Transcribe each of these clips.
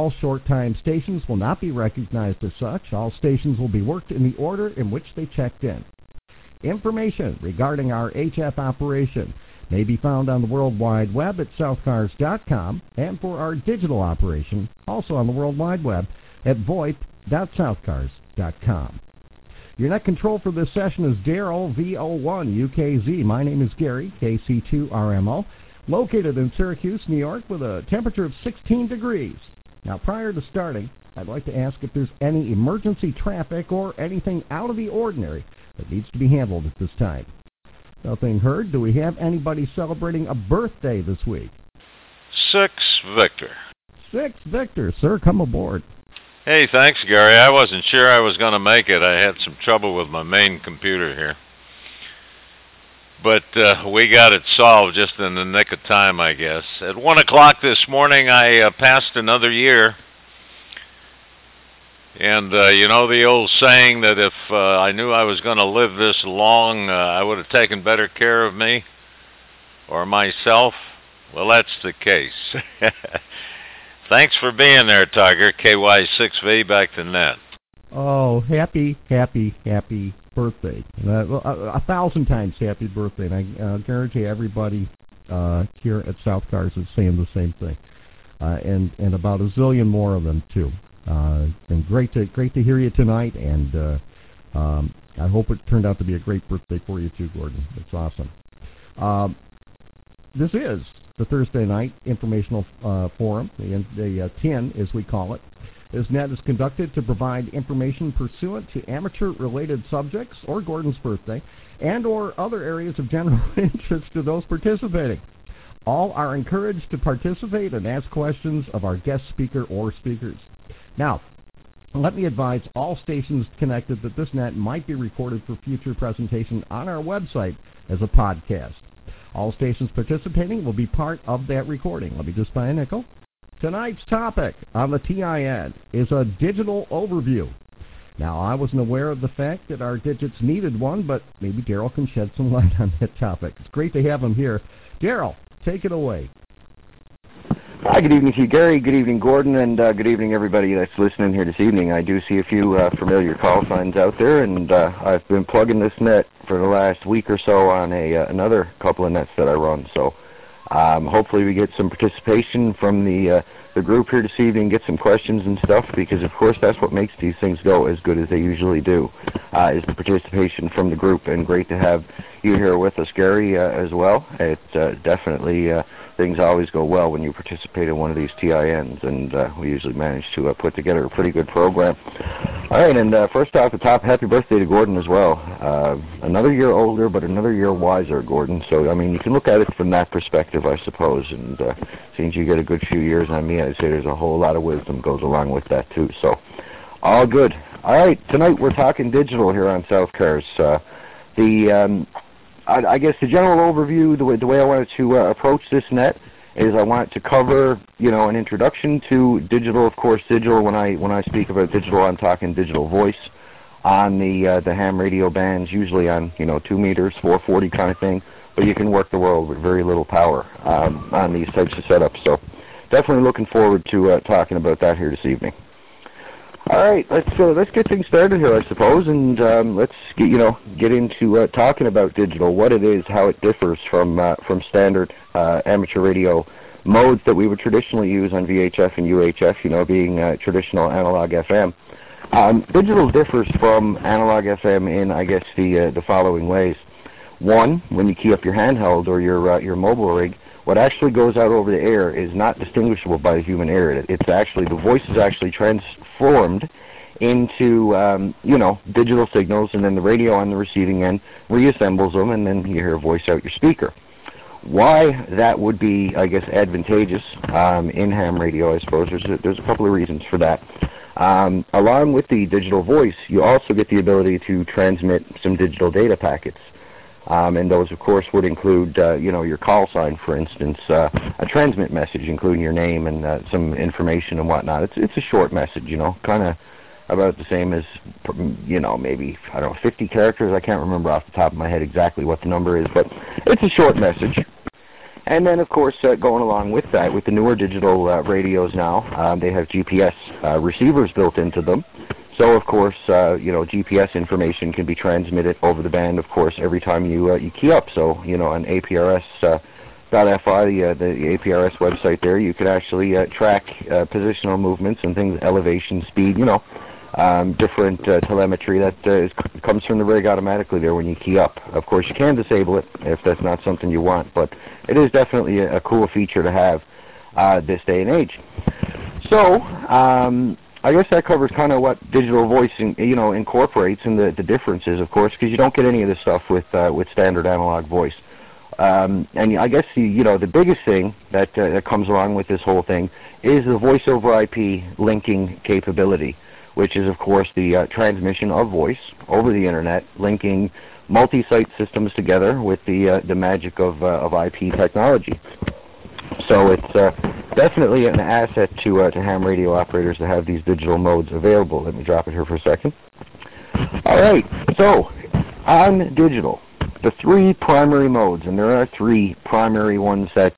all short-time stations will not be recognized as such. All stations will be worked in the order in which they checked in. Information regarding our HF operation may be found on the World Wide Web at southcars.com, and for our digital operation, also on the World Wide Web at voip.southcars.com. Your net control for this session is Daryl, VO1UKZ. My name is Gary, KC2RMO, located in Syracuse, New York, with a temperature of 16 degrees. Now, prior to starting, I'd like to ask if there's any emergency traffic or anything out of the ordinary that needs to be handled at this time. Nothing heard. Do we have anybody celebrating a birthday this week? 6 Victor. 6 Victor. Sir, come aboard. Hey, thanks, Gary. I wasn't sure I was going to make it. I had some trouble with my main computer here. But we got it solved just in the nick of time, I guess. At 1 o'clock this morning, I passed another year. And you know the old saying that if I knew I was going to live this long, I would have taken better care of me or myself? Well, that's the case. Thanks for being there, Tiger. KY6V, back to net. Oh, happy birthday. 1,000 times happy birthday. And I guarantee everybody here at South Cars is saying the same thing. And about a zillion more of them, too. And great to hear you tonight, and I hope it turned out to be a great birthday for you too, Gordon. It's awesome. This is the Thursday night informational forum, the TIN as we call it. This net is conducted to provide information pursuant to amateur-related subjects or Gordon's birthday and or other areas of general interest to those participating. All are encouraged to participate and ask questions of our guest speaker or speakers. Now, let me advise all stations connected that this net might be recorded for future presentation on our website as a podcast. All stations participating will be part of that recording. Let me just buy a nickel. Tonight's topic on the TIN is a digital overview. Now, I wasn't aware of the fact that our digits needed one, but maybe Daryl can shed some light on that topic. It's great to have him here. Daryl, take it away. Hi, good evening to you, Gary. Good evening, Gordon, and good evening, everybody that's listening here this evening. I do see a few familiar call signs out there, and I've been plugging this net for the last week or so on another couple of nets that I run. So hopefully we get some participation from the group here this evening, get some questions and stuff, because, of course, that's what makes these things go as good as they usually do, is the participation from the group. And great to have you here with us, Gary, as well. It definitely... things always go well when you participate in one of these TINs, and we usually manage to put together a pretty good program. All right, and first off the top, happy birthday to Gordon as well. Another year older, but another year wiser, Gordon. So, I mean, you can look at it from that perspective, I suppose, and since you get a good few years on me, I'd say there's a whole lot of wisdom goes along with that, too. So, all good. All right, tonight we're talking digital here on South Cars. I guess the general overview, the way I wanted to approach this net is I wanted to cover, an introduction to digital. Of course, digital, when I speak about digital, I'm talking digital voice on the ham radio bands, usually on, 2 meters, 440 kind of thing, but you can work the world with very little power on these types of setups. So definitely looking forward to talking about that here this evening. All right, let's get things started here, I suppose, and let's get into talking about digital, what it is, how it differs from standard amateur radio modes that we would traditionally use on VHF and UHF, being traditional analog FM. Digital differs from analog FM in, I guess, the following ways. One, when you key up your handheld or your mobile rig, what actually goes out over the air is not distinguishable by the human ear. It's actually, the voice is actually transformed into, digital signals, and then the radio on the receiving end reassembles them, and then you hear a voice out your speaker. Why that would be, I guess, advantageous in ham radio, I suppose, there's a couple of reasons for that. Along with the digital voice, you also get the ability to transmit some digital data packets. And those, of course, would include, your call sign, for instance, a transmit message, including your name and some information and whatnot. It's a short message, kind of about the same as, maybe, 50 characters. I can't remember off the top of my head exactly what the number is, but it's a short message. And then, of course, going along with that, with the newer digital radios now, they have GPS receivers built into them. So, of course, GPS information can be transmitted over the band, of course, every time you key up. So, on APRS.FI, the APRS website there, you could actually track positional movements and things, elevation, speed, different telemetry that comes from the rig automatically there when you key up. Of course, you can disable it if that's not something you want, but it is definitely a cool feature to have this day and age. So, I guess that covers kind of what digital voice, incorporates, and the differences, of course, because you don't get any of this stuff with standard analog voice. And I guess the biggest thing that comes along with this whole thing is the voice over IP linking capability, which is, of course, the transmission of voice over the internet, linking multi-site systems together with the magic of IP technology. So it's definitely an asset to ham radio operators to have these digital modes available. Let me drop it here for a second. All right, so on digital, the three primary modes, and there are three primary ones that,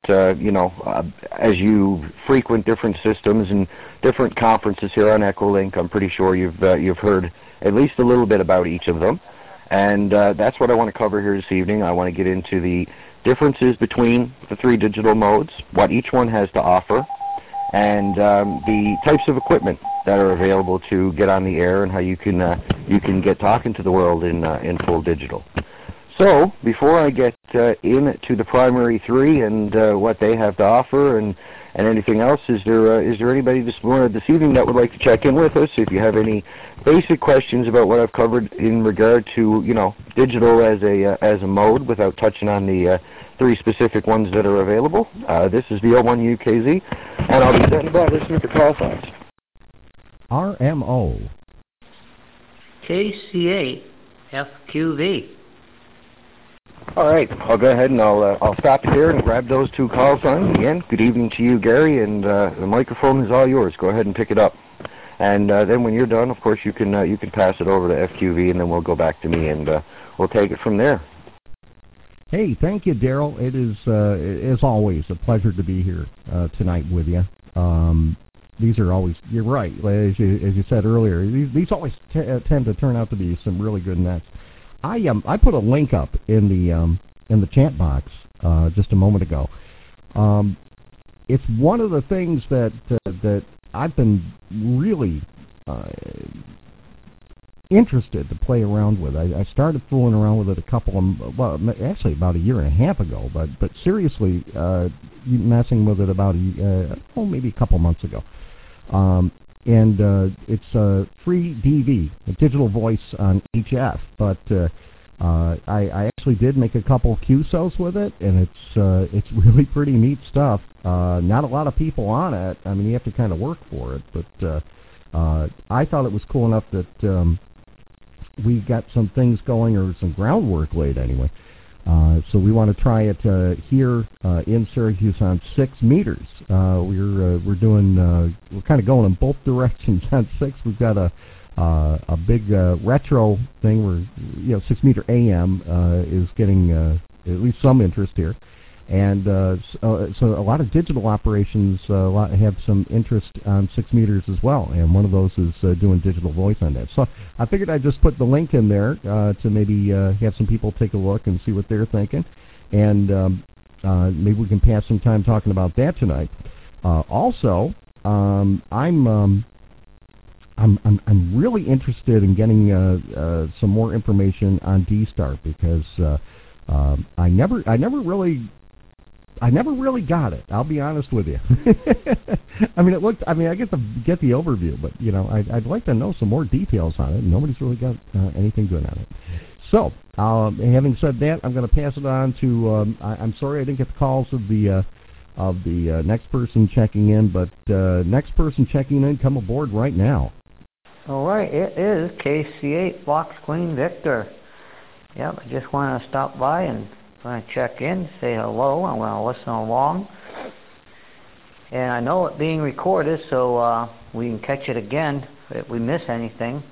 as you frequent different systems and different conferences here on Echolink, I'm pretty sure you've heard at least a little bit about each of them. And that's what I want to cover here this evening. I want to get into the differences between the three digital modes, what each one has to offer, and the types of equipment that are available to get on the air and how you can get talking to the world in full digital. So, before I get into the primary three and what they have to offer and anything else, is there anybody this evening that would like to check in with us? If you have any basic questions about what I've covered in regard to digital as a mode, without touching on the three specific ones that are available, this is the O1UKZ, and I'll be standing by listening for call signs. RMO. KC8FQV. All right, I'll go ahead and I'll stop it there and grab those two call signs. Again, good evening to you, Gary, and the microphone is all yours. Go ahead and pick it up. And then when you're done, of course, you can pass it over to FQV, and then we'll go back to me, and we'll take it from there. Hey, thank you, Daryl. It is, as always, a pleasure to be here tonight with you. These are always, you're right, as you said earlier, these always tend to turn out to be some really good nets. I put a link up in the chat box just a moment ago. It's one of the things that I've been really interested to play around with. I started fooling around with it actually about a year and a half ago, but seriously messing with it about maybe a couple months ago. And it's a free DV, a digital voice on HF, but I actually did make a couple QSOs with it, and it's really pretty neat stuff. Not a lot of people on it. I mean, you have to kind of work for it, but I thought it was cool enough that we got some things going, or some groundwork laid anyway. So we want to try it here in Syracuse on 6 meters. We're kind of going in both directions on 6. We've got a big retro thing where 6 meter AM is getting at least some interest here, and so a lot of digital operations have some interest on 6 meters as well, and one of those is doing digital voice on that. So I figured I'd just put the link in there to maybe have some people take a look and see what they're thinking, and maybe we can pass some time talking about that tonight. Also, I'm really interested in getting some more information on D-Start, because I never really got it. I'll be honest with you. I get the overview, but I'd like to know some more details on it. And nobody's really got anything good on it. So, having said that, I'm going to pass it on to. I'm sorry I didn't get the calls of the next person checking in, but next person checking in, come aboard right now. All right, it is KC8 Fox Queen Victor. Yep, I just want to stop by and check in, say hello. I want to listen along. And I know it being recorded, so we can catch it again if we miss anything.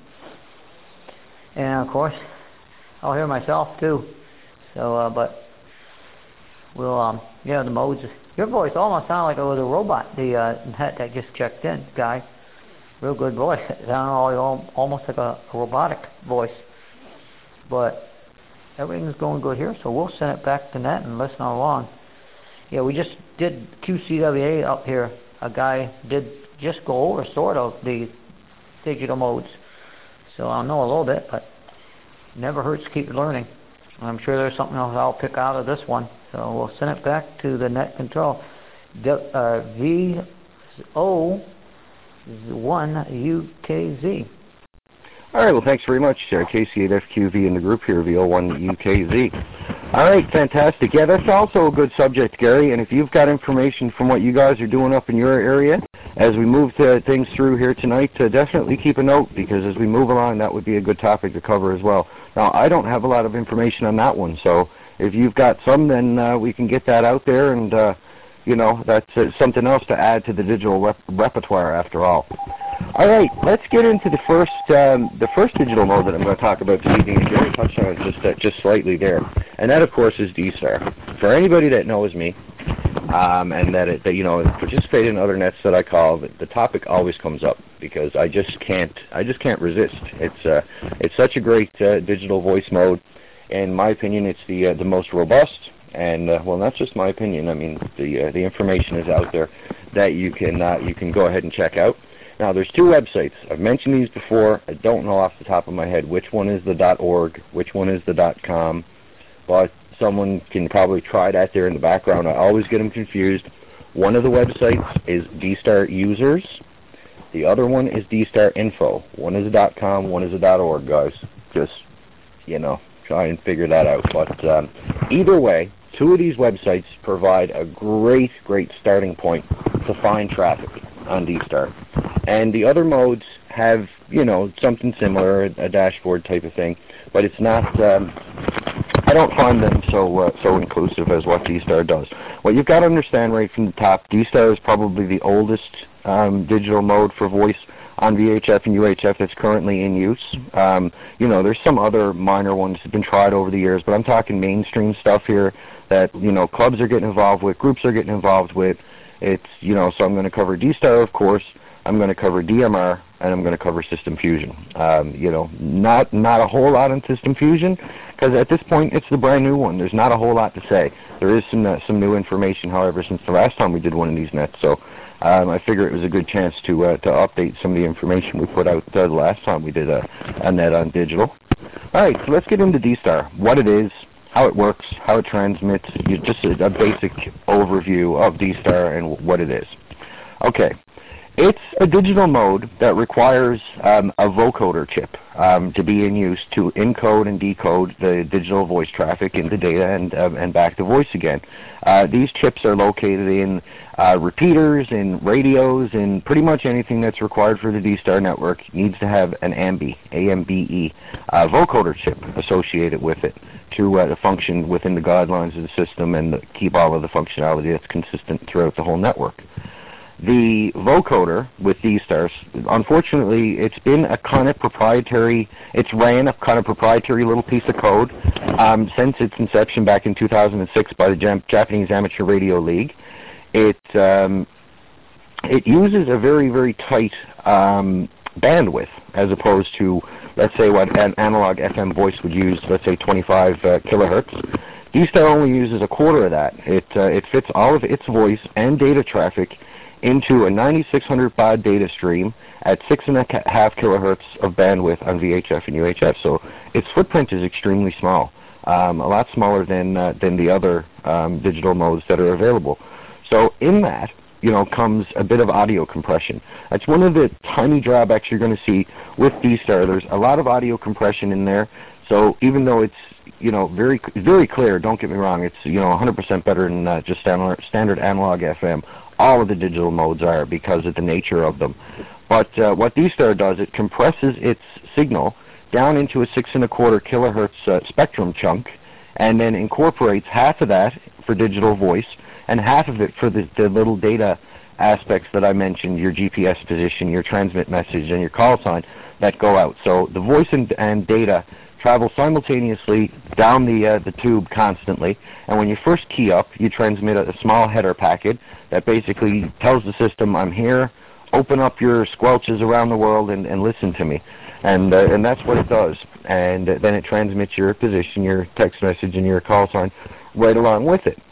And of course, I'll hear myself too. So, but We'll, yeah, the modes. Your voice almost sounded like it was a robot. That just checked in, guy. Real good voice. It sounded almost like a robotic voice. But everything's going good here, so we'll send it back to net and listen along. Yeah, we just did QCWA up here. A guy did just go over sort of the digital modes. So I'll know a little bit, but never hurts to keep learning. I'm sure there's something else I'll pick out of this one. So we'll send it back to the net control. VO1UKZ. All right, well, thanks very much, KC8FQV in the group here, VO1UKZ. All right, fantastic. Yeah, that's also a good subject, Gary, and if you've got information from what you guys are doing up in your area, as we move things through here tonight, definitely keep a note, because as we move along, that would be a good topic to cover as well. Now, I don't have a lot of information on that one, so if you've got some, then we can get that out there, and, you know, that's something else to add to the digital repertoire after all. All right, let's get into the first digital mode that I'm going to talk about this evening, and Gary touched on it just slightly there, and that, of course, is D-Star. For anybody that knows me, and that you know, participate in other nets that I call, the topic always comes up, because I just can't resist. It's such a great digital voice mode. In my opinion, it's the most robust, and well, not just my opinion. I mean, the information is out there that you can go ahead and check out. Now, there's two websites. I've mentioned these before. I don't know off the top of my head which one is the .org, which one is the .com, but someone can probably try that there in the background. I always get them confused. One of the websites is D-Star Users. The other one is D-Star Info. One is a .com, one is a .org, guys. Just, you know, try and figure that out. But either way, two of these websites provide a great starting point to find traffic on D-Star. And the other modes have, you know, something similar, a dashboard type of thing, but it's not, I don't find them so inclusive as what D-Star does. What you've got to understand right from the top, D-Star is probably the oldest digital mode for voice on VHF and UHF that's currently in use. You know, there's some other minor ones that have been tried over the years, but I'm talking mainstream stuff here that, you know, clubs are getting involved with, groups are getting involved with. It's, you know, so I'm going to cover D-Star, of course. I'm going to cover DMR, and I'm going to cover System Fusion. You know, not a whole lot on System Fusion, because at this point it's the brand new one. There's not a whole lot to say. There is some new information, however, since the last time we did one of these nets. So I figure it was a good chance to update some of the information we put out the last time we did a net on digital. All right, so let's get into D-Star. What it is, how it works, how it transmits, just a basic overview of D-Star and what it is. Okay. It's a digital mode that requires a vocoder chip to be in use to encode and decode the digital voice traffic into data and back to voice again. These chips are located in repeaters, in radios, in pretty much anything that's required for the D-Star network needs to have an AMBE, A-M-B-E, vocoder chip associated with it to function within the guidelines of the system and keep all of the functionality that's consistent throughout the whole network. The vocoder with D-Stars, unfortunately, it's been a kind of proprietary, it's ran a kind of proprietary little piece of code since its inception back in 2006 by the Japanese Amateur Radio League. It uses a very tight bandwidth as opposed to, let's say, what an analog FM voice would use, let's say 25 kilohertz. D-Star only uses a quarter of that. It fits all of its voice and data traffic into a 9600 baud data stream at 6.5 kilohertz of bandwidth on VHF and UHF. So its footprint is extremely small, a lot smaller than the other digital modes that are available. So in that, you know, comes a bit of audio compression. That's one of the tiny drawbacks you're going to see with D-Star. There's a lot of audio compression in there. So even though it's, you know, very clear, don't get me wrong, it's, you know, 100% better than just standard analog FM. All of the digital modes are because of the nature of them. But what D-Star does, it compresses its signal down into a 6.25 kilohertz spectrum chunk, and then incorporates half of that for digital voice and half of it for the little data aspects that I mentioned, your GPS position, your transmit message, and your call sign that go out. So the voice and data travel simultaneously down the tube constantly. And when you first key up, you transmit a small header packet that basically tells the system, I'm here, open up your squelches around the world and listen to me. And that's what it does. And then it transmits your position, your text message, and your call sign right along with it.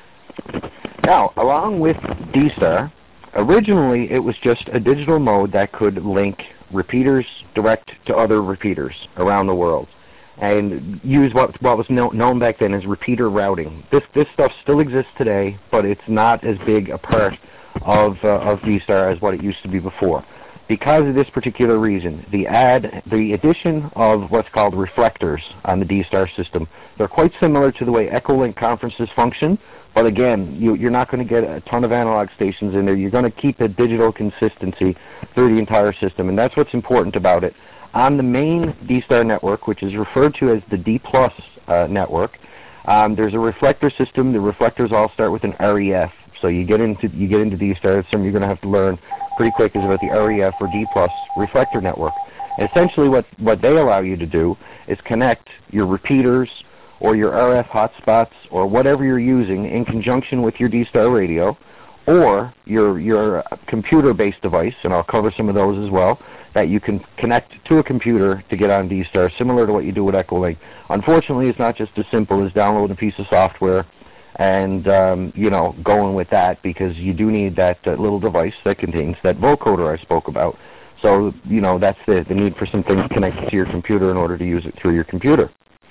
Now, along with D-Star, originally it was just a digital mode that could link repeaters direct to other repeaters around the world and use what was known back then as repeater routing. This stuff still exists today, but it's not as big a part of D-Star as what it used to be before. Because of this particular reason, the addition of what's called reflectors on the D-Star system, they're quite similar to the way Echolink conferences function, but again, you're not going to get a ton of analog stations in there. You're going to keep a digital consistency through the entire system, and that's what's important about it. On the main D-Star network, which is referred to as the D+ network, there's a reflector system. The reflectors all start with an REF. So you get into D-Star. It's something you're going to have to learn pretty quick is about the REF or D+ reflector network. And essentially what they allow you to do is connect your repeaters or your RF hotspots or whatever you're using in conjunction with your D-Star radio or your computer-based device, and I'll cover some of those as well, that you can connect to a computer to get on D-Star, similar to what you do with Echolink. Unfortunately, it's not just as simple as downloading a piece of software and going with that, because you do need that little device that contains that vocoder I spoke about. So, that's the need for some things connected to your computer in order to use it through your computer.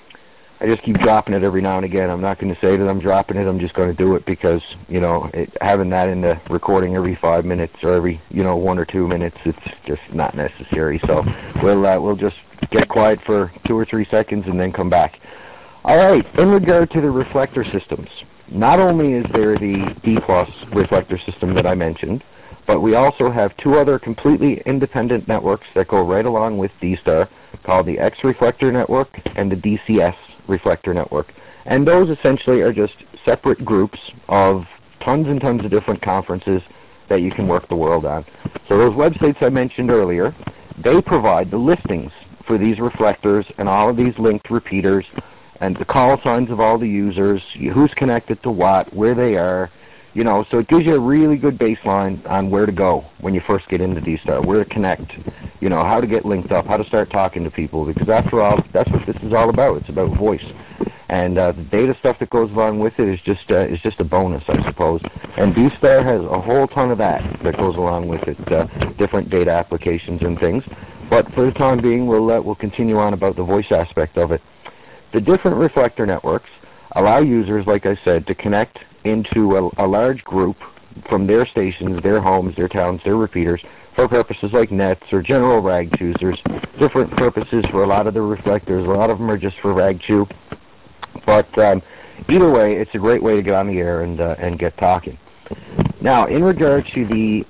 I just keep dropping it every now and again. I'm not going to say that I'm dropping it. I'm just going to do it because, having that in the recording every 5 minutes or every, 1 or 2 minutes, it's just not necessary. So we'll just get quiet for 2 or 3 seconds and then come back. All right, in regard to the reflector systems, not only is there the D+ reflector system that I mentioned, but we also have 2 other completely independent networks that go right along with D-Star, called the X Reflector Network and the DCS Reflector Network. And those essentially are just separate groups of tons and tons of different conferences that you can work the world on. So those websites I mentioned earlier, they provide the listings for these reflectors and all of these linked repeaters and the call signs of all the users, who's connected to what, where they are, so it gives you a really good baseline on where to go when you first get into D-Star, where to connect, how to get linked up, how to start talking to people, because after all, that's what this is all about. It's about voice. And the data stuff that goes along with it is just a bonus, I suppose. And D-Star has a whole ton of that goes along with it, different data applications and things. But for the time being, we'll continue on about the voice aspect of it. The different reflector networks allow users, like I said, to connect into a large group from their stations, their homes, their towns, their repeaters, for purposes like nets or general rag chews. There's different purposes for a lot of the reflectors. A lot of them are just for rag chew. But either way, it's a great way to get on the air and get talking. Now, in regard to the,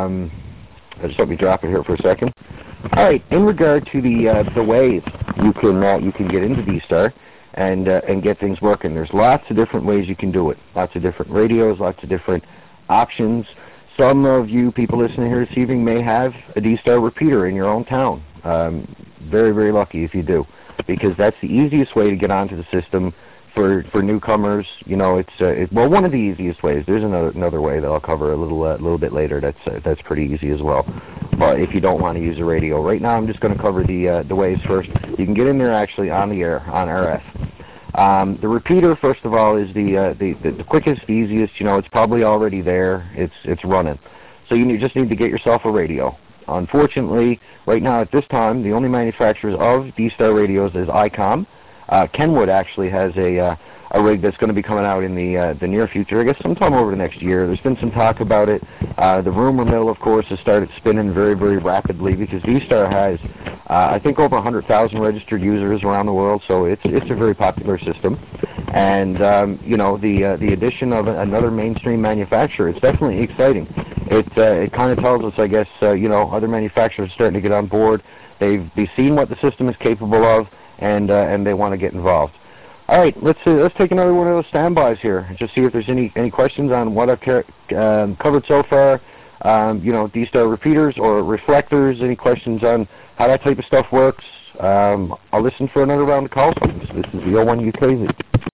just let me drop it here for a second. All right, in regard to the ways you can get into D-Star and get things working, there's lots of different ways you can do it. Lots of different radios, lots of different options. Some of you people listening here this evening may have a D-Star repeater in your own town. Very, very lucky if you do, because that's the easiest way to get onto the system for newcomers. It's one of the easiest ways. There's another way that I'll cover a little bit later. That's pretty easy as well. But if you don't want to use a radio, right now I'm just going to cover the ways first. You can get in there actually on the air on RF. The repeater, first of all, is the quickest, the easiest. It's probably already there. It's running. So you just need to get yourself a radio. Unfortunately, right now at this time, the only manufacturers of D-Star radios is ICOM. Kenwood actually has a rig that's going to be coming out in the near future, I guess sometime over the next year. There's been some talk about it. The rumor mill, of course, has started spinning very, very rapidly because D-Star has, I think, over 100,000 registered users around the world, so it's a very popular system. And, the addition of another mainstream manufacturer, it's definitely exciting. It kind of tells us, I guess, other manufacturers are starting to get on board. They've seen what the system is capable of, and they want to get involved. All right, let's take another one of those standbys here and just see if there's any questions on what I've covered so far. D-Star repeaters or reflectors, any questions on how that type of stuff works, I'll listen for another round of calls. This is the 01 UKZ.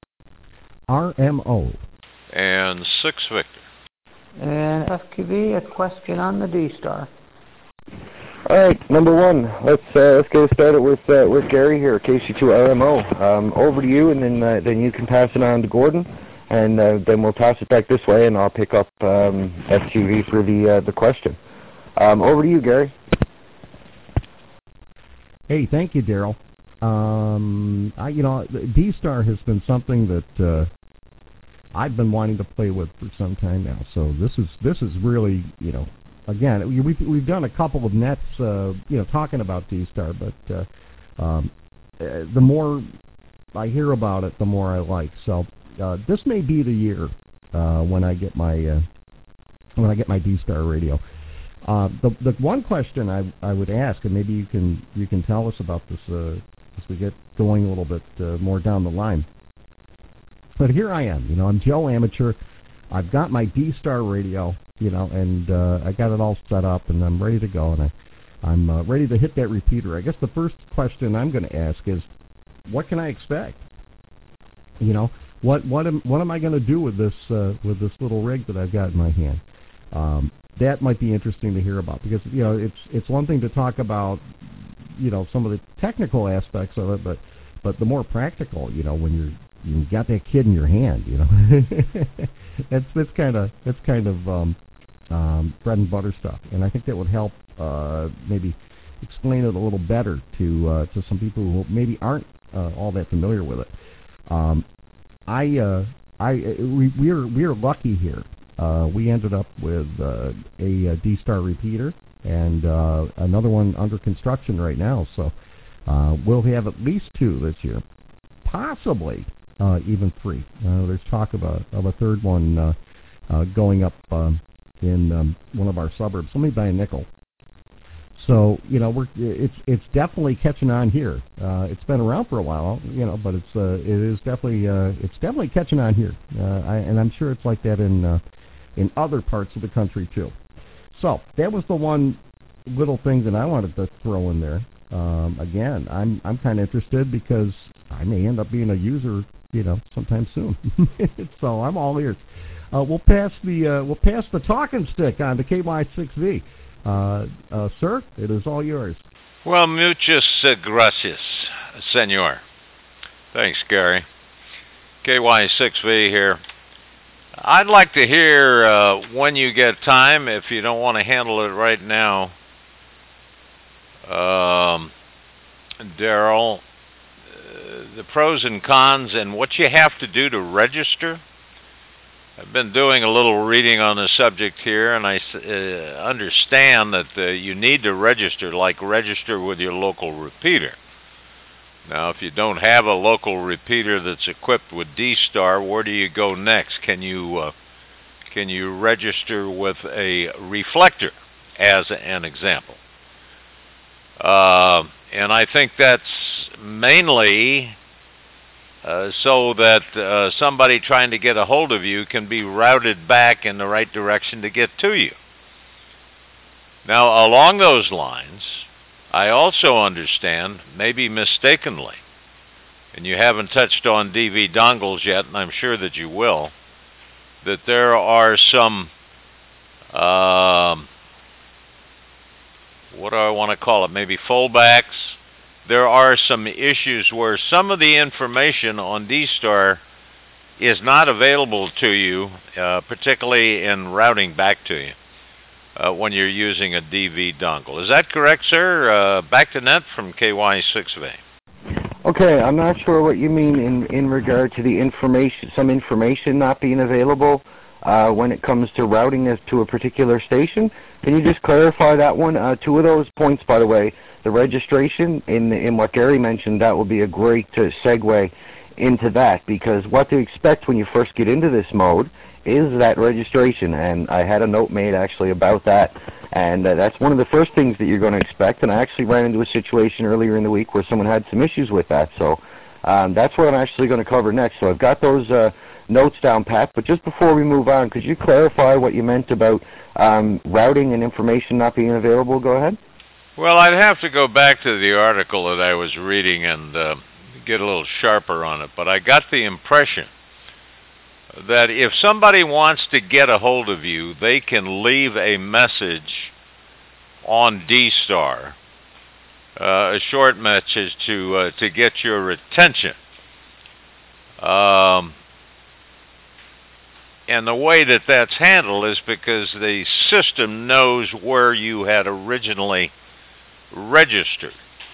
RMO. And 6 Victor. And FQB, a question on the D-Star. All right, number one. Let's get started with Gary here, KC2 RMO. Over to you, and then you can pass it on to Gordon, and then we'll toss it back this way, and I'll pick up FQV for the question. Over to you, Gary. Hey, thank you, Daryl. D-Star has been something that I've been wanting to play with for some time now. So this is really, again, we've done a couple of nets, talking about D-Star, but the more I hear about it, the more I like. So this may be the year when I get my D-Star radio. The one question I would ask, and maybe you can tell us about this as we get going a little bit more down the line. But here I am, I'm Joe Amateur. I've got my D-Star radio, and I got it all set up, and I'm ready to go, and I'm ready to hit that repeater. I guess the first question I'm going to ask is, what can I expect? What am I going to do with this little rig that I've got in my hand? That might be interesting to hear about, because it's one thing to talk about some of the technical aspects of it, but the more practical, when you got that kid in your hand, that's kind of bread and butter stuff, and I think that would help maybe explain it a little better to some people who maybe aren't all that familiar with it. We are lucky here. We ended up with a D-Star repeater and another one under construction right now. So we'll have at least 2 this year, possibly even 3. There's talk of a third one going up in one of our suburbs, only by a nickel. So it's definitely catching on here. It's been around for a while, but it is definitely catching on here, and I'm sure it's like that in other parts of the country too. So that was the one little thing that I wanted to throw in there. Again, I'm kind of interested because I may end up being a user, sometime soon. So I'm all ears. We'll pass the talking stick on to KY6V. Sir, it is all yours. Well, muchas gracias, senor. Thanks, Gary. KY6V here. I'd like to hear when you get time, if you don't want to handle it right now, Daryl, the pros and cons and what you have to do to register. I've been doing a little reading on the subject here, and I understand that you need to register, like register with your local repeater. Now, if you don't have a local repeater that's equipped with D-Star, where do you go next? Can you register with a reflector, as an example? And I think that's mainly so that somebody trying to get a hold of you can be routed back in the right direction to get to you. Now, along those lines, I also understand, maybe mistakenly, and you haven't touched on DV dongles yet, and I'm sure that you will, that there are some, what do I want to call it, maybe fallbacks. There are some issues where some of the information on D-Star is not available to you, particularly in routing back to you when you're using a DV dongle. Is that correct, sir? Back to net from KY6V. Okay, I'm not sure what you mean in regard to the information, some information not being available when it comes to routing it to a particular station. Can you just clarify that one? 2 of those points, by the way, the registration in what Gary mentioned, that will be a great segue into that, because what to expect when you first get into this mode is that registration, and I had a note made actually about that, and that's one of the first things that you're going to expect, and I actually ran into a situation earlier in the week where someone had some issues with that, so that's what I'm actually going to cover next. So I've got those notes down, Pat. But just before we move on, could you clarify what you meant about routing and information not being available? Go ahead. Well, I'd have to go back to the article that I was reading and get a little sharper on it, but I got the impression that if somebody wants to get a hold of you, they can leave a message on D-Star, a short message to get your attention. And the way that that's handled is because the system knows where you had originally registered.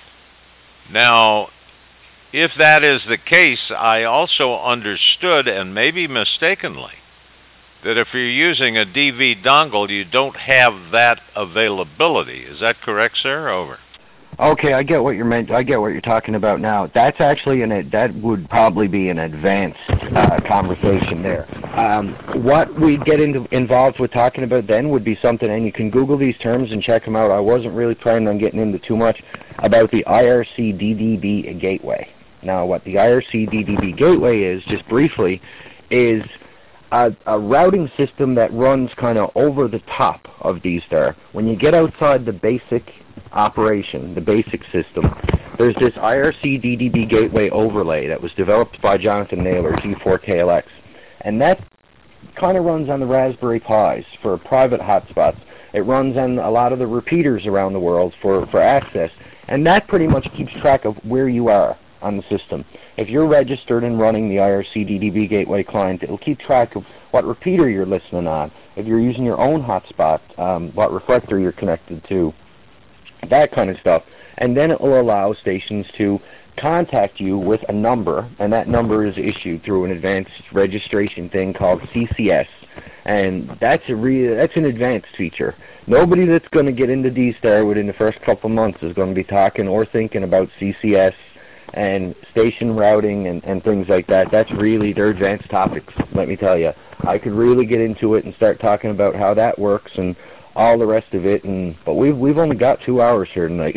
Now, if that is the case, I also understood, and maybe mistakenly, that if you're using a DV dongle, you don't have that availability. Is that correct, sir? Over. Okay, I get what you're meant. I get what you're talking about now. That's actually that would probably be an advanced conversation there. What we get involved with talking about then would be something, and you can Google these terms and check them out. I wasn't really planning on getting into too much about the IRC DDB gateway. Now, what the IRC DDB gateway is, just briefly, is a routing system that runs kind of over the top of D-Star. When you get outside the basic operation, the basic system, there's this IRC DDB gateway overlay that was developed by Jonathan Naylor, G4KLX, and that kind of runs on the Raspberry Pis for private hotspots. It runs on a lot of the repeaters around the world for access, and that pretty much keeps track of where you are on the system. If you're registered and running the IRC DDB gateway client, it'll keep track of what repeater you're listening on. If you're using your own hotspot, what reflector you're connected to, that kind of stuff. And then it will allow stations to contact you with a number, and that number is issued through an advanced registration thing called CCS. And that's an advanced feature. Nobody that's going to get into D-Star within the first couple months is going to be talking or thinking about CCS and station routing and things like that. That's really, they're advanced topics, let me tell you. I could really get into it and start talking about how that works and all the rest of it, but we've only got 2 hours here tonight.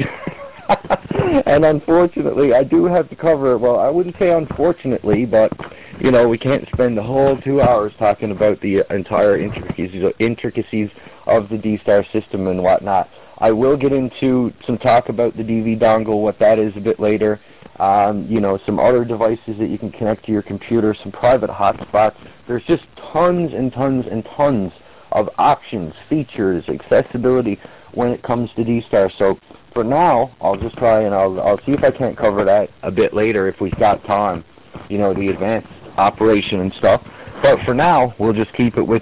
And unfortunately, I do have to cover, well, I wouldn't say unfortunately, but, you know, we can't spend the whole 2 hours talking about the entire intricacies of the D-Star system and whatnot. I will get into some talk about the DV dongle, what that is a bit later. You know, some other devices that you can connect to your computer, some private hotspots. There's just tons and tons and tons of options, features, accessibility when it comes to D-Star. So for now, I'll just try and I'll see if I can't cover that a bit later if we've got time, you know, the advanced operation and stuff. But for now, we'll just keep it with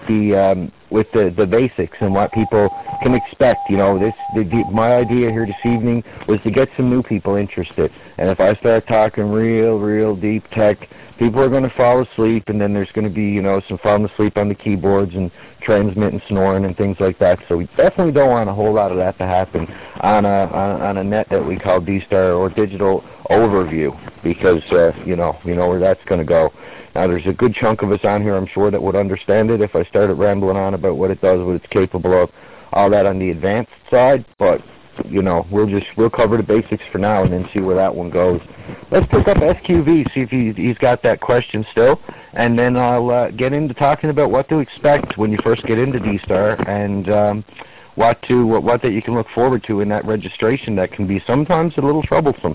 the basics and what people can expect. You know, my idea here this evening was to get some new people interested. And if I start talking real deep tech, people are going to fall asleep, and then there's going to be, you know, some falling asleep on the keyboards and transmit and snoring and things like that. So we definitely don't want a whole lot of that to happen on a net that we call D-Star or Digital Overview, because you know where that's going to go. Now, there's a good chunk of us on here, I'm sure, that would understand it if I started rambling on about what it does, what it's capable of, all that on the advanced side. But, you know, we'll cover the basics for now and then see where that one goes. Let's pick up SQV, see if he's got that question still, and then I'll get into talking about what to expect when you first get into D-Star and what that you can look forward to in that registration that can be sometimes a little troublesome.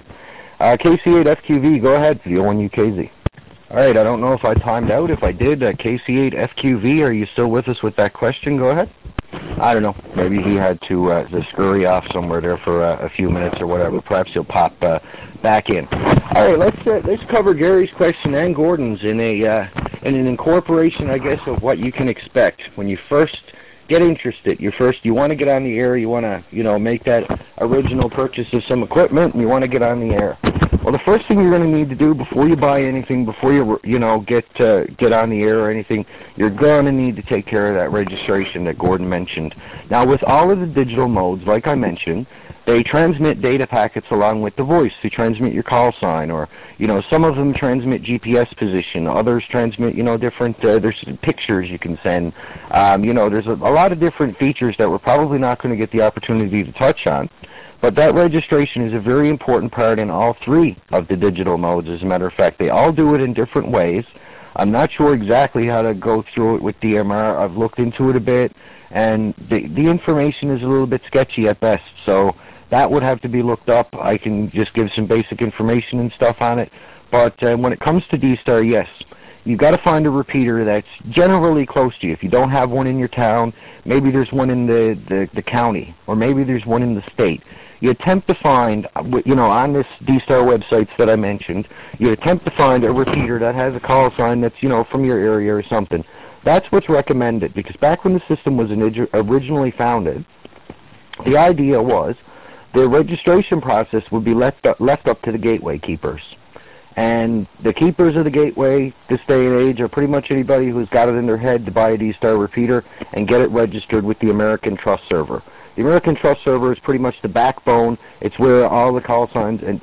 KC8FQV, go ahead, VO1UKZ. All right, I don't know if I timed out. If I did, KC8FQV, are you still with us with that question? Go ahead. I don't know. Maybe he had to scurry off somewhere there for a few minutes or whatever. Perhaps he'll pop back in. All right, let's cover Gary's question and Gordon's in an incorporation, I guess, of what you can expect when you first get interested. You want to get on the air. You want to, you know, make that original purchase of some equipment, and you want to get on the air. Well, the first thing you're going to need to do before you buy anything, before you know, get on the air or anything, you're going to need to take care of that registration that Gordon mentioned. Now, with all of the digital modes, like I mentioned, they transmit data packets along with the voice. They transmit your call sign, or, you know, some of them transmit GPS position. Others transmit, you know, different, there's pictures you can send. You know, there's a lot of different features that we're probably not going to get the opportunity to touch on. But that registration is a very important part in all three of the digital modes. As a matter of fact, they all do it in different ways. I'm not sure exactly how to go through it with DMR. I've looked into it a bit, and the information is a little bit sketchy at best, so that would have to be looked up. I can just give some basic information and stuff on it, but when it comes to D-Star, yes, you've got to find a repeater that's generally close to you. If you don't have one in your town, maybe there's one in the county, or maybe there's one in the state. You attempt to find, on this D-Star websites that I mentioned, you attempt to find a repeater that has a call sign that's, from your area or something. That's what's recommended, because back when the system was originally founded, the idea was the registration process would be left up to the gateway keepers. And the keepers of the gateway this day and age are pretty much anybody who's got it in their head to buy a D-Star repeater and get it registered with the American Trust Server. The American Trust Server is pretty much the backbone. It's where all the call signs, and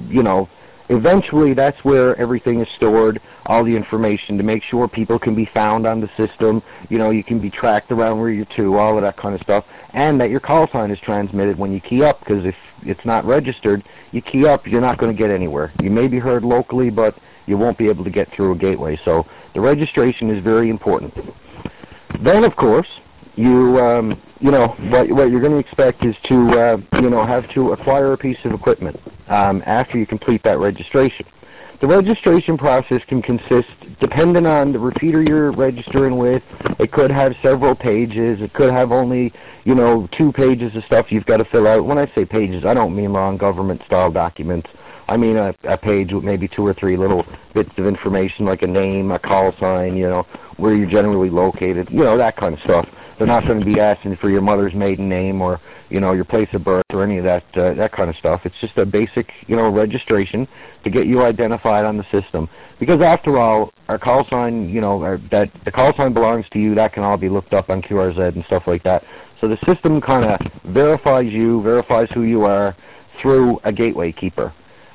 eventually that's where everything is stored, all the information to make sure people can be found on the system. You can be tracked around where you're to, all of that kind of stuff, and that your call sign is transmitted when you key up, because if it's not registered, you key up, you're not going to get anywhere. You may be heard locally, but you won't be able to get through a gateway. So the registration is very important. Then, of course, what you're going to expect is to, have to acquire a piece of equipment after you complete that registration. The registration process can consist, depending on the repeater you're registering with, it could have several pages. It could have only, 2 pages of stuff you've got to fill out. When I say pages, I don't mean long government-style documents. I mean a page with maybe 2 or 3 little bits of information, like a name, a call sign, where you're generally located, that kind of stuff. They're not going to be asking for your mother's maiden name or, your place of birth or any of that kind of stuff. It's just a basic, registration to get you identified on the system. Because after all, our call sign, that the call sign belongs to you. That can all be looked up on QRZ and stuff like that. So the system kind of verifies you, verifies who you are through a gateway keeper.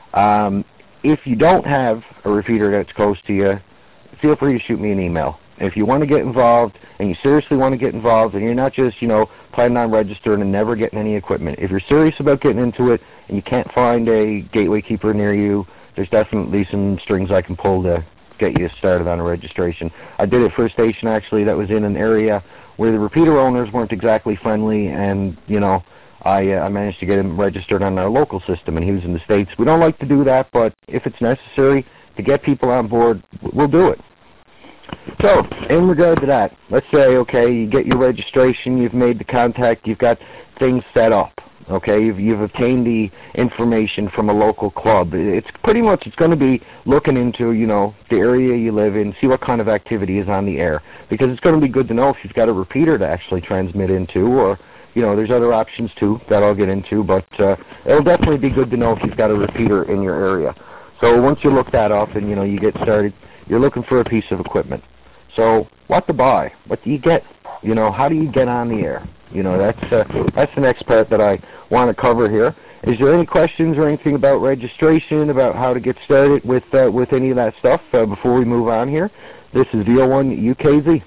If you don't have a repeater that's close to you, feel free to shoot me an email. If you want to get involved, and you seriously want to get involved, and you're not just, planning on registering and never getting any equipment. If you're serious about getting into it, and you can't find a gateway keeper near you, there's definitely some strings I can pull to get you started on a registration. I did it for a station, actually, that was in an area where the repeater owners weren't exactly friendly, and, I managed to get him registered on our local system, and he was in the States. We don't like to do that, but if it's necessary to get people on board, we'll do it. So, in regard to that, let's say, okay, you get your registration, you've made the contact, you've got things set up, okay, you've obtained the information from a local club. It's going to be looking into, the area you live in, see what kind of activity is on the air, because it's going to be good to know if you've got a repeater to actually transmit into, or, there's other options too that I'll get into, but it'll definitely be good to know if you've got a repeater in your area. So once you look that up and, you get started, you're looking for a piece of equipment. So what to buy? What do you get? How do you get on the air? That's the next part that I want to cover here. Is there any questions or anything about registration, about how to get started with any of that stuff before we move on here? This is VO1 UKZ.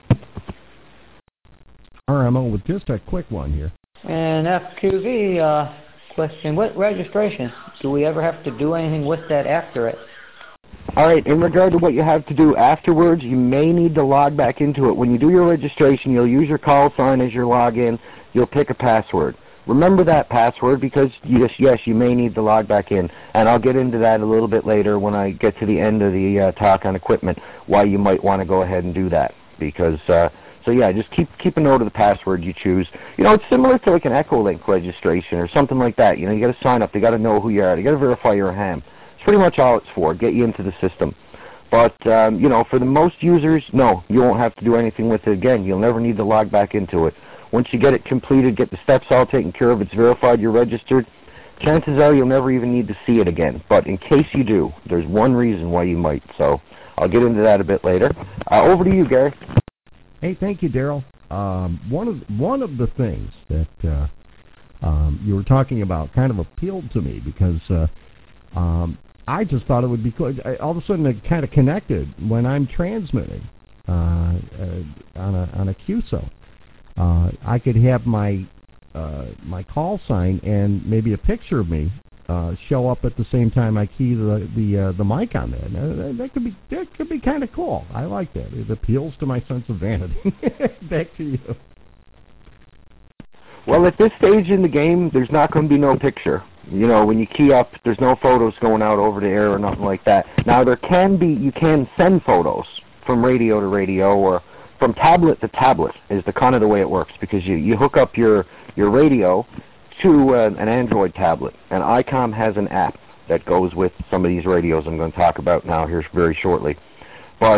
RMO with just a quick one here. And FQV question, what registration? Do we ever have to do anything with that after it? All right, in regard to what you have to do afterwards, you may need to log back into it. When you do your registration, you'll use your call sign as your login. You'll pick a password. Remember that password, because, yes, you may need to log back in. And I'll get into that a little bit later when I get to the end of the talk on equipment, why you might want to go ahead and do that. Because, so yeah, just keep a note of the password you choose. It's similar to like an Echolink registration or something like that. You got to sign up. They got to know who you are. They got to verify you're a ham. Pretty much all it's for, get you into the system. But, for the most users, no, you won't have to do anything with it again. You'll never need to log back into it. Once you get it completed, get the steps all taken care of, it's verified, you're registered, chances are you'll never even need to see it again. But in case you do, there's one reason why you might. So I'll get into that a bit later. Over to you, Gary. Hey, thank you, Daryl. One of the things that you were talking about kind of appealed to me, because I just thought it would be cool. All of a sudden, it kind of connected when I'm transmitting on a QSO. I could have my call sign and maybe a picture of me show up at the same time I key the mic on that. That could be kind of cool. I like that. It appeals to my sense of vanity. Back to you. Well, at this stage in the game, there's not going to be no picture. You know, when you key up, there's no photos going out over the air or nothing like that. Now, you can send photos from radio to radio or from tablet to tablet is the kind of the way it works, because you hook up your radio to an Android tablet, and ICOM has an app that goes with some of these radios I'm going to talk about now here very shortly. But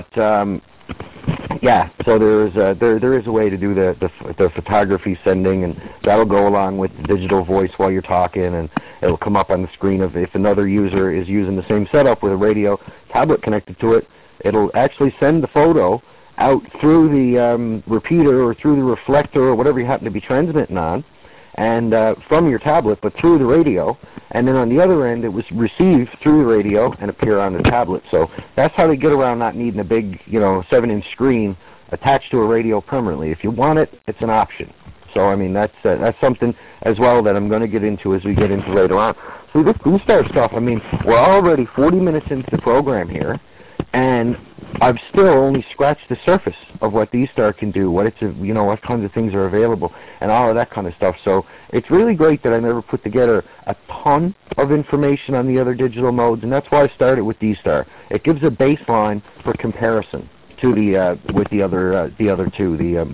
yeah, so there is a way to do the photography sending, and that'll go along with the digital voice while you're talking, and it'll come up on the screen of if another user is using the same setup with a radio tablet connected to it. It'll actually send the photo out through the repeater or through the reflector or whatever you happen to be transmitting on, and from your tablet, but through the radio. And then on the other end, it was received through the radio and appear on the tablet. So that's how they get around not needing a big, 7-inch screen attached to a radio permanently. If you want it, it's an option. So I mean, that's something as well that I'm going to get into as we get into later on. So this D-Star stuff, I mean, we're already 40 minutes into the program here, and I've still only scratched the surface of what D-Star can do, what kinds of things are available, and all of that kind of stuff. So it's really great that I never put together a ton of information on the other digital modes, and that's why I started with D-Star. It gives a baseline for comparison to with the other two, the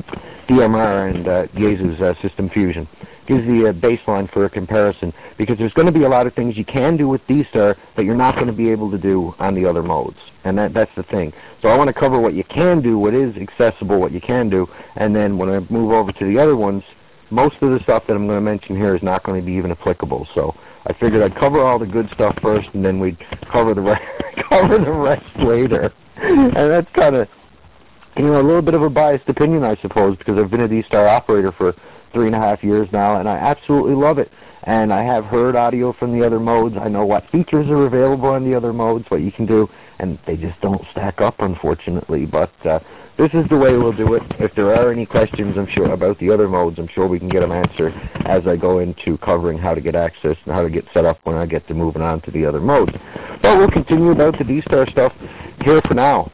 DMR and Yaesu's System Fusion. Gives the baseline for a comparison, because there's going to be a lot of things you can do with D-Star that you're not going to be able to do on the other modes, and that's the thing. So I want to cover what you can do, what is accessible, what you can do, and then when I move over to the other ones, most of the stuff that I'm going to mention here is not going to be even applicable. So I figured I'd cover all the good stuff first, and then we'd cover the rest later. And that's kind of, a little bit of a biased opinion, I suppose, because I've been a D-Star operator for 3.5 years now, and I absolutely love it. And I have heard audio from the other modes. I know what features are available on the other modes, what you can do, and they just don't stack up, unfortunately. But this is the way we'll do it. If there are any questions, I'm sure, about the other modes, I'm sure we can get them answered as I go into covering how to get access and how to get set up when I get to moving on to the other modes. But we'll continue about the D-Star stuff here for now.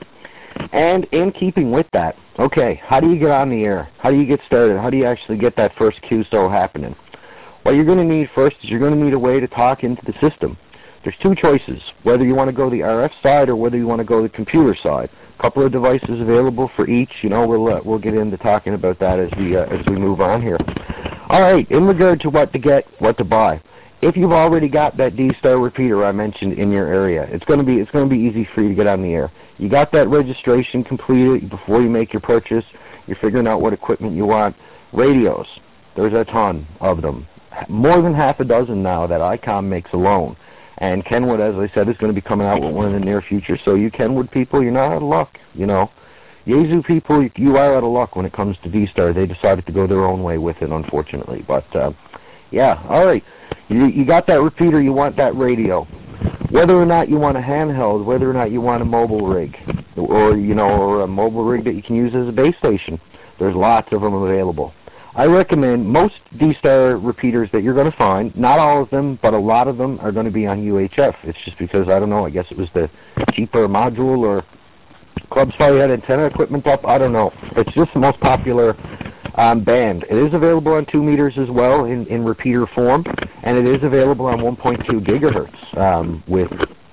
And in keeping with that, okay, how do you get on the air? How do you get started? How do you actually get that first QSO happening? What you're going to need first is you're going to need a way to talk into the system. There's two choices, whether you want to go the RF side or whether you want to go the computer side. A couple of devices available for each. We'll get into talking about that as we move on here. All right, in regard to what to get, what to buy. If you've already got that D-Star repeater I mentioned in your area, it's going to be easy for you to get on the air. You got that registration completed before you make your purchase. You're figuring out what equipment you want. Radios, there's a ton of them. More than half a dozen now that ICOM makes alone. And Kenwood, as I said, is going to be coming out with one in the near future. So you Kenwood people, you're not out of luck, Yaesu people, you are out of luck when it comes to D-Star. They decided to go their own way with it, unfortunately. But, yeah, all right. You got that repeater, you want that radio. Whether or not you want a handheld, whether or not you want a mobile rig, or a mobile rig that you can use as a base station, there's lots of them available. I recommend most D-Star repeaters that you're going to find, not all of them, but a lot of them are going to be on UHF. It's just because, I don't know, I guess it was the cheaper module or Clubs probably had antenna equipment up, I don't know. It's just the most popular band. It is available on 2 meters as well in repeater form, and it is available on 1.2 gigahertz with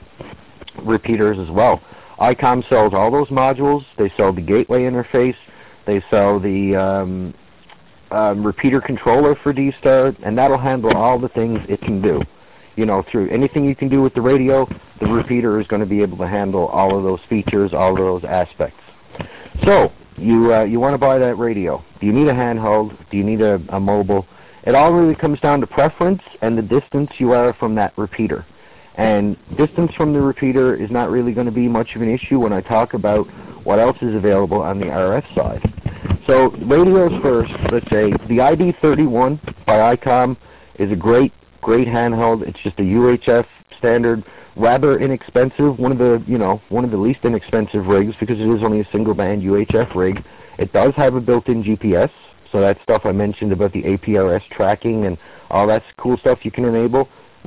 repeaters as well. ICOM sells all those modules. They sell the gateway interface. They sell the repeater controller for D-Star, and that'll handle all the things it can do. Through anything you can do with the radio, the repeater is going to be able to handle all of those features, all of those aspects. So, you want to buy that radio. Do you need a handheld? Do you need a mobile? It all really comes down to preference and the distance you are from that repeater. And distance from the repeater is not really going to be much of an issue when I talk about what else is available on the RF side. So, radios first. Let's say the ID31 by ICOM is a great handheld. It's just a UHF standard, rather inexpensive, one of the least inexpensive rigs, because it is only a single band UHF rig. It does have a built-in GPS, so that stuff I mentioned about the APRS tracking and all that cool stuff you can enable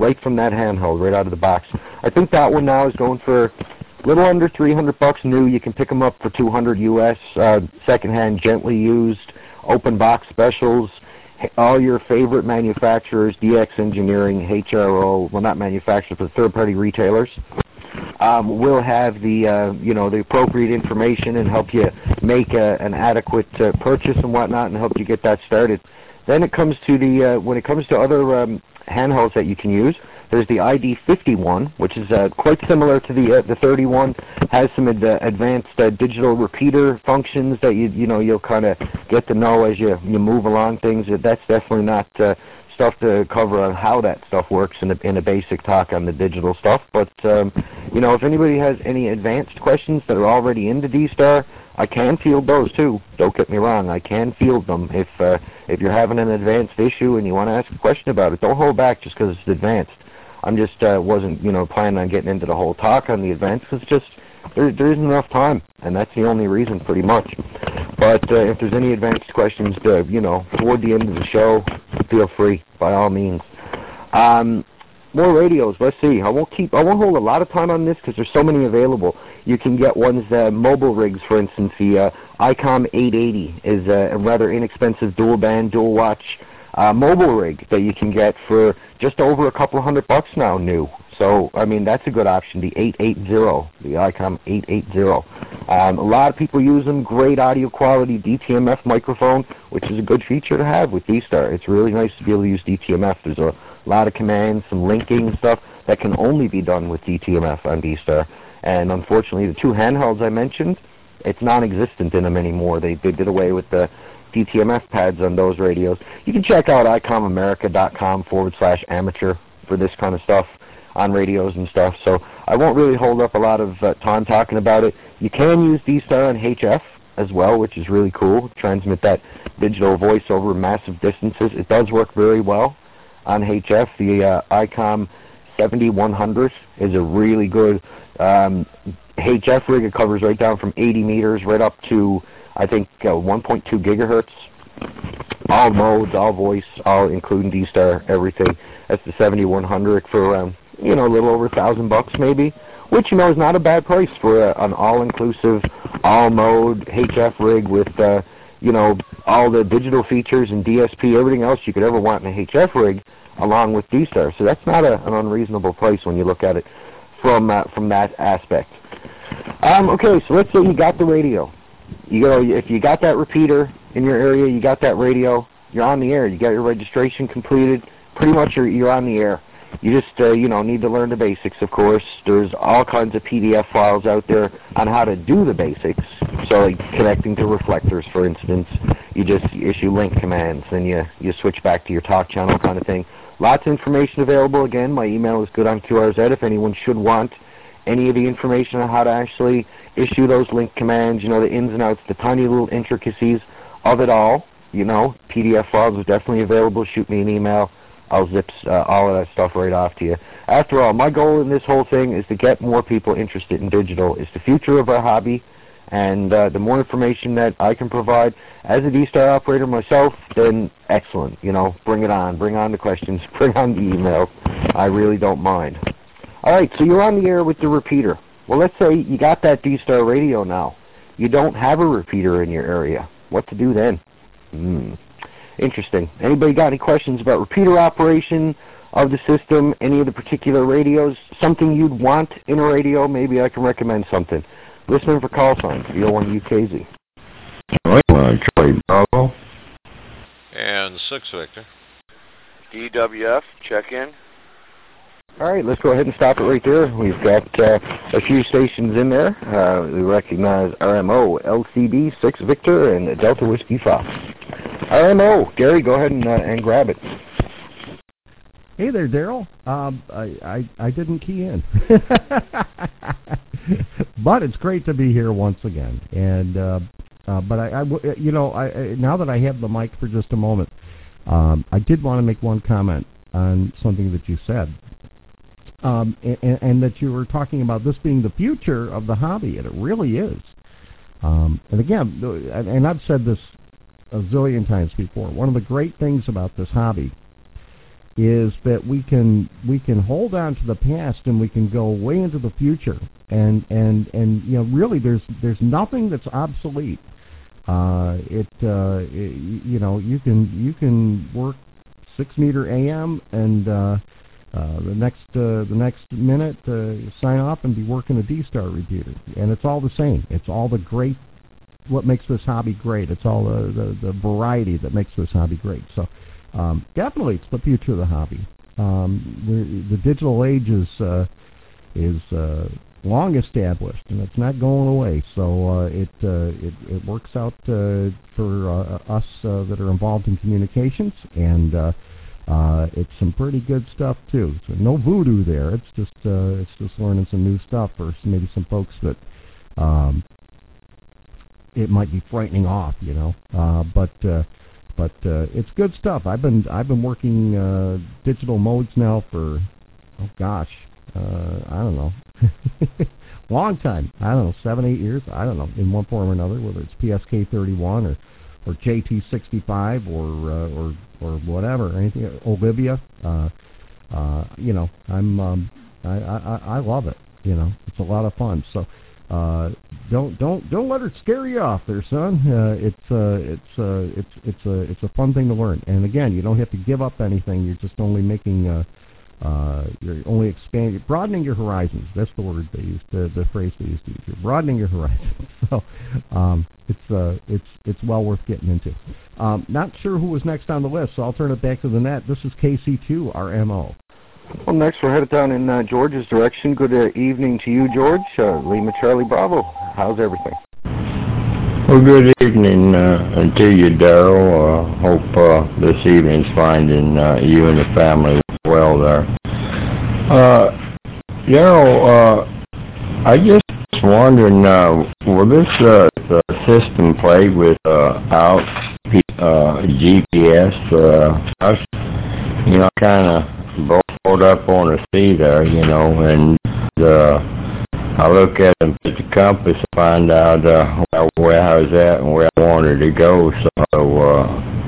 right from that handheld, right out of the box. I think that one now is going for a little under $300 new. You can pick them up for $200 US, secondhand, gently used, open box specials. All your favorite manufacturers, DX Engineering, HRO, well, not manufacturers, but third-party retailers, will have the the appropriate information and help you make an adequate purchase and whatnot, and help you get that started. Then it comes to the when it comes to other handhelds that you can use. There's the ID51, which is quite similar to the 31. Has some advanced digital repeater functions that you'll kind of get to know as you move along things. That's definitely not stuff to cover on how that stuff works in a basic talk on the digital stuff. But if anybody has any advanced questions that are already into D-Star, I can field those too. Don't get me wrong, I can field them. If you're having an advanced issue and you want to ask a question about it, don't hold back just because it's advanced. I'm just wasn't planning on getting into the whole talk on the advanced because just there isn't enough time, and that's the only reason pretty much. But if there's any advanced questions, toward the end of the show, feel free by all means. More radios. Let's see. I won't hold a lot of time on this because there's so many available. You can get ones mobile rigs, for instance. The ICOM 880 is a rather inexpensive dual band, dual watch mobile rig that you can get for just over a couple $100 now new. So, I mean, that's a good option, the 880, the ICOM 880. A lot of people use them. Great audio quality, DTMF microphone, which is a good feature to have with D-Star. It's really nice to be able to use DTMF. There's a lot of commands, some linking and stuff that can only be done with DTMF on D-Star. And unfortunately, the two handhelds I mentioned, it's non-existent in them anymore. They did away with the DTMF pads on those radios. You can check out icomamerica.com/amateur for this kind of stuff on radios and stuff. So I won't really hold up a lot of time talking about it. You can use D-Star on HF as well, which is really cool. Transmit that digital voice over massive distances. It does work very well on HF. The ICOM 7100 is a really good HF rig. It covers right down from 80 meters right up to, I think, 1.2 gigahertz. All modes, all voice, all including D-Star, everything. That's the 7100 for around, a little over $1,000 maybe, which, is not a bad price for an all-inclusive, all-mode HF rig with, all the digital features and DSP, everything else you could ever want in a HF rig, along with D-Star. So that's not an unreasonable price when you look at it from that aspect. Okay, so let's say you got the radio. If you got that repeater in your area, you got that radio, you're on the air. You got your registration completed. Pretty much you're on the air. You just need to learn the basics, of course. There's all kinds of PDF files out there on how to do the basics. So like connecting to reflectors, for instance, you just issue link commands, then you switch back to your talk channel kind of thing. Lots of information available. Again, my email is good on QRZ if anyone should want any of the information on how to actually issue those link commands, the ins and outs, the tiny little intricacies of it all. PDF files are definitely available. Shoot me an email. I'll zip all of that stuff right off to you. After all, my goal in this whole thing is to get more people interested in digital. It's the future of our hobby, and the more information that I can provide as a D-Star operator myself, then excellent. Bring it on. Bring on the questions. Bring on the emails. I really don't mind. All right, so you're on the air with the repeater. Well, let's say you got that D-Star radio now. You don't have a repeater in your area. What to do then? Interesting. Anybody got any questions about repeater operation of the system, any of the particular radios, something you'd want in a radio? Maybe I can recommend something. Listening for call sign, 301-UKZ. Charlie Bravo. And 6 Victor. DWF, check in. All right, let's go ahead and stop it right there. We've got a few stations in there. We recognize RMO, LCD, 6 Victor, and Delta Whiskey Fox. RMO, Gary, go ahead and grab it. Hey there, Daryl. I didn't key in, but it's great to be here once again. And but I now that I have the mic for just a moment, I did want to make one comment on something that you said. And that you were talking about this being the future of the hobby, and it really is. And again, and I've said this a zillion times before, one of the great things about this hobby is that we can hold on to the past and we can go way into the future, and you know, really there's nothing that's obsolete. You know, you can work 6 meter AM and the next minute sign off and be working a D-Star repeater, and it's all the same. It's all the great, what makes this hobby great. It's all the variety that makes this hobby great. So definitely it's the future of the hobby. The digital age is long established, and it's not going away. So it works out for us that are involved in communications, and it's some pretty good stuff too. So no voodoo there. It's just learning some new stuff for maybe some folks that it might be frightening off, you know. But it's good stuff. I've been working digital modes now for I don't know, long time. I don't know, 7-8 years. I don't know, in one form or another, whether it's PSK31 or JT65 or whatever, anything, Olivia. You know, I love it. You know, it's a lot of fun. So don't let it scare you off there, son. It's a fun thing to learn. And again, you don't have to give up anything. You're just only making you're only expanding, broadening your horizons. That's the word they used, the phrase they used to use. You're broadening your horizons. So it's well worth getting into. Not sure who was next on the list, so I'll turn it back to the net. This is KC2 RMO. Well, next we're headed down in George's direction. Good evening to you, George. Lima Charlie Bravo. How's everything? Well, good evening to you, Daryl. Hope this evening's finding you and the family well there. Daryl, I just wondering, will this system play without GPS? You know, kind of boiled up on a sea there, you know, and I look at the compass and find out where I was at and where I wanted to go. So,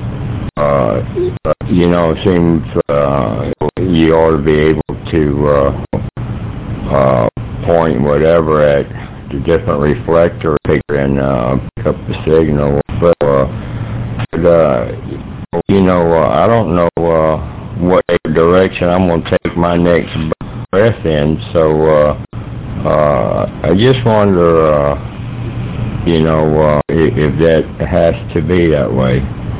you know, it seems you ought to be able to point whatever at the different reflector picture and pick up the signal. But you know, I don't know what direction I'm going to take my next breath in. So I just wonder, you know, if that has to be that way.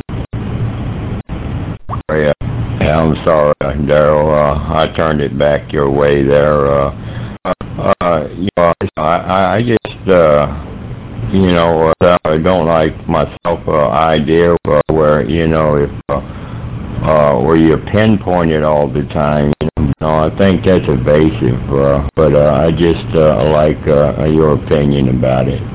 Yeah, I'm sorry, Daryl. I turned it back your way there. You know, I just, you know, I don't like myself idea where, you know, if where you pinpoint it all the time. You know, I think that's evasive. But I just like your opinion about it.